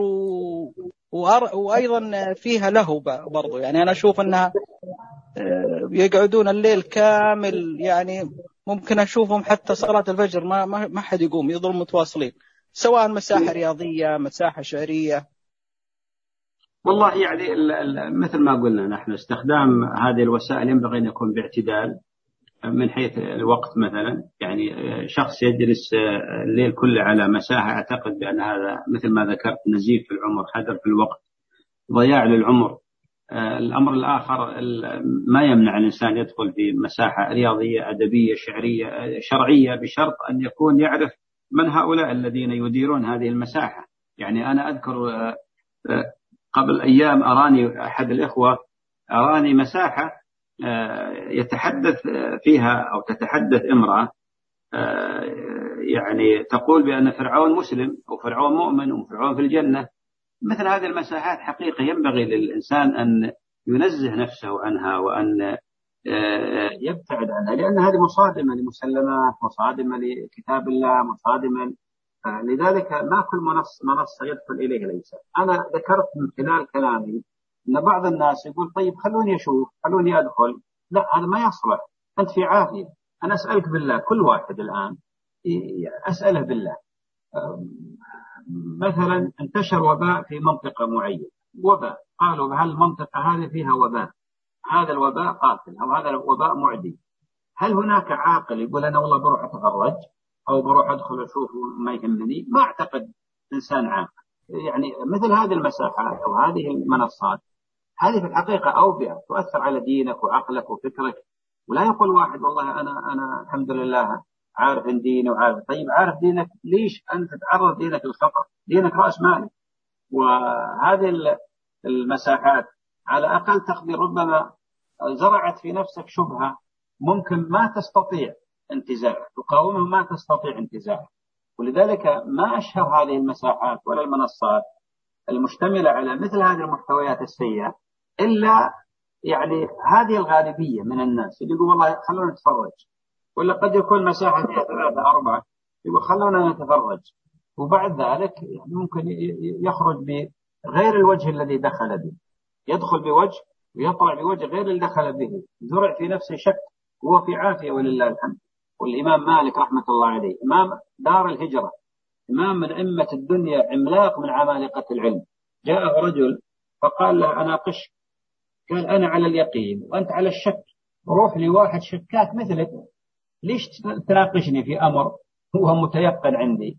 وأيضا فيها لهو برضو. يعني أنا أشوف أنها يقعدون الليل كامل، يعني ممكن أشوفهم حتى صلاة الفجر ما حد يقوم، يظلوا متواصلين، سواء مساحة رياضية مساحة شعرية. والله يعني مثل ما قلنا نحن استخدام هذه الوسائل ينبغي أن يكون باعتدال من حيث الوقت. مثلا يعني شخص يجلس الليل كله على مساحة، أعتقد بأن هذا مثل ما ذكرت نزيف في العمر، حذر في الوقت، ضياع للعمر. الأمر الآخر ما يمنع الإنسان يدخل في مساحة رياضية أدبية شرعية بشرط أن يكون يعرف من هؤلاء الذين يديرون هذه المساحة. يعني أنا أذكر قبل أيام أراني أحد الإخوة مساحة يتحدث فيها أو تتحدث امرأة يعني تقول بأن فرعون مسلم وفرعون مؤمن وفرعون في الجنة. مثل هذه المساحات حقيقة ينبغي للإنسان أن ينزه نفسه عنها وأن يبتعد عنها، لأن هذه مصادمة لمسلمات، مصادمة لكتاب الله، مصادمة. لذلك ما كل منصة يدخل إليها الإنسان. أنا ذكرت من خلال كلامي أن بعض الناس يقول طيب خلوني أشوف، خلوني أدخل. لا، هذا ما يصلح، أنت في عافية. أنا أسألك بالله، كل واحد الآن أسأله بالله، مثلا انتشر وباء في منطقة معينة، وباء، قالوا هل المنطقة هذه فيها وباء، هذا الوباء قاتل أو هذا الوباء معدي، هل هناك عاقل يقول أنا والله بروح أتفرج أو بروح أدخل أشوف ما يهمني؟ ما أعتقد إنسان عاقل. يعني مثل هذه المساحات أو هذه المنصات هذه في الحقيقة أوبئة تؤثر على دينك وعقلك وفكرك. ولا يقول واحد والله أنا الحمد لله عارف ديني وعارف. طيب عارف دينك، ليش أنت تعرض دينك للخطر؟ دينك رأس مالك. وهذه المساحات على أقل تقدير ربما زرعت في نفسك شبهة ممكن ما تستطيع انتزاعها، تقاومها ما تستطيع انتزاعها. ولذلك ما أشهر هذه المساحات ولا المنصات المشتملة على مثل هذه المحتويات السيئة إلا يعني هذه الغالبية من الناس اللي يقول والله خلونا نتفرج، ولا قد يكون مساحة 3-4 يقول خلونا نتفرج، وبعد ذلك ممكن يخرج بغير الوجه الذي دخل به، يدخل بوجه ويطلع بوجه غير اللي دخل به، زرع في نفسه شك وهو في عافية ولله الحمد. والإمام مالك رحمة الله عليه إمام دار الهجرة، إمام من أئمة الدنيا، عملاق من عمالقة العلم، جاءه رجل فقال له أناقش، قال أنا على اليقين وأنت على الشك، روح لواحد شكاك مثلك، ليش تناقشني في أمر هو متيقن عندي؟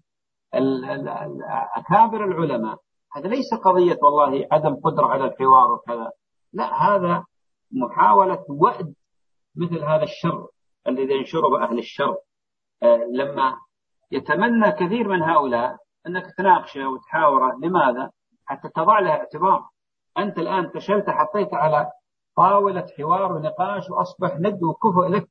أكابر العلماء هذا ليس قضية والله عدم قدرة على الحوار وكذا، لا، هذا محاولة وأد مثل هذا الشر الذي ينشره أهل الشر. لما يتمنى كثير من هؤلاء أنك تناقشه وتحاوره، لماذا؟ حتى تضع له اعتبار. أنت الآن فشلت، حطيت على طاولة حوار ونقاش وأصبح ند وكفؤ لك.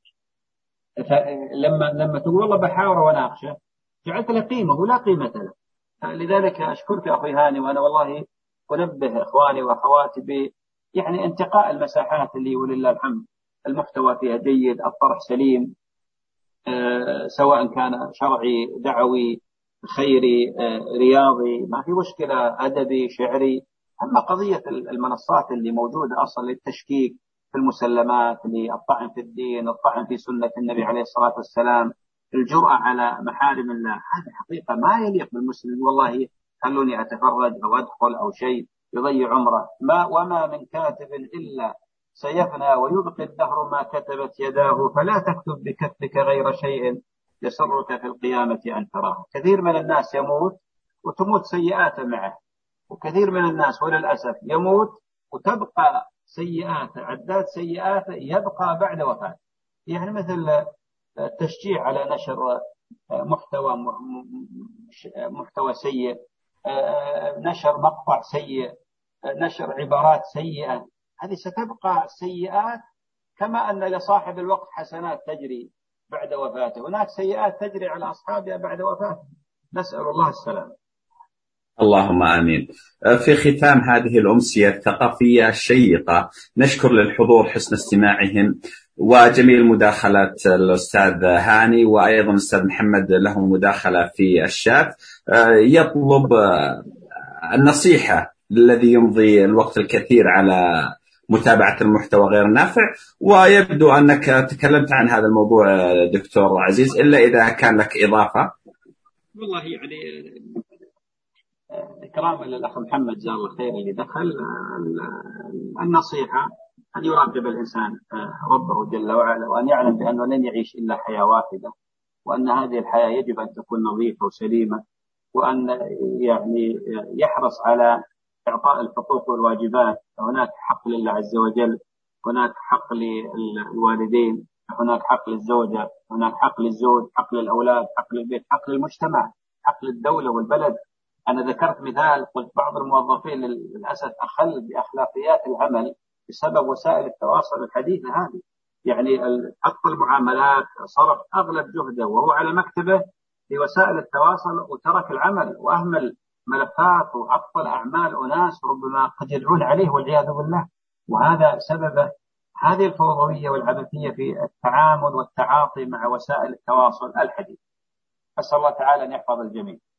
لما تقول والله بحاوره وناقشه جعلت له قيمة ولا قيمة له. لذلك أشكرك أخي هاني، وأنا والله أنبه إخواني وأخواتي يعني انتقاء المساحات اللي ولله الحمد المحتوى فيها جيد، الطرح سليم، سواء كان شرعي دعوي خيري رياضي، ما في مشكلة، أدبي شعري. أما قضية المنصات اللي موجودة أصلا للتشكيك في المسلمات، للطعن في الدين، الطعن في سنة النبي عليه الصلاة والسلام، الجرأة على محارم الله، هذه حقيقة ما يليق بالمسلم. والله خلوني أتفرج أو أدخل أو شيء يضيع عمره. وما من كاتب إلا سيفنى ويبقي الدهر ما كتبت يداه، فلا تكتب بكفك غير شيء يسرك في القيامة أن تراه. كثير من الناس يموت وتموت سيئاته معه، وكثير من الناس وللأسف يموت وتبقى سيئاته، عداد سيئاته يبقى بعد وفاته. يعني مثل التشجيع على نشر محتوى سيء، نشر مقطع سيء، نشر عبارات سيئة، هذه ستبقى سيئات. كما أن لصاحب الوقت حسنات تجري بعد وفاته، هناك سيئات تجري على أصحابها بعد وفاته. نسأل الله السلامة. اللهم آمين. في ختام هذه الأمسية الثقافية الشيقة، نشكر للحضور حسن استماعهم وجميل مداخلة الأستاذ هاني، وأيضا الأستاذ محمد له مداخلة في الشات يطلب النصيحة للذي يمضي الوقت الكثير على متابعة المحتوى غير النافع. ويبدو أنك تكلمت عن هذا الموضوع دكتور عزيز، إلا إذا كان لك إضافة. والله يعني إكراما للأخ محمد جزاه الله خير اللي دخل، النصيحة أن يراقب الإنسان ربه جل وعلا، وأن يعلم بأنه لن يعيش إلا حياة واحدة، وأن هذه الحياة يجب أن تكون نظيفة وسليمة، وأن يعني يحرص على إعطاء الحقوق والواجبات. هناك حق لله عز وجل، هناك حق للوالدين، هناك حق للزوجة، هناك حق للزوج، حق للأولاد، حق للبيت، حق للمجتمع، حق للدولة والبلد. أنا ذكرت مثال، قلت بعض الموظفين للأسف أخل بأخلاقيات العمل بسبب وسائل التواصل الحديثة هذه. يعني حق المعاملات صرف أغلب جهده وهو على مكتبه في وسائل التواصل، وترك العمل وأهمل ملفات وعطل أعمال أناس ربما قد يدعون عليه والعياذ بالله. وهذا سبب هذه الفوضوية والعبثية في التعامل والتعاطي مع وسائل التواصل الحديث. أسأل الله تعالى أن يحفظ الجميع.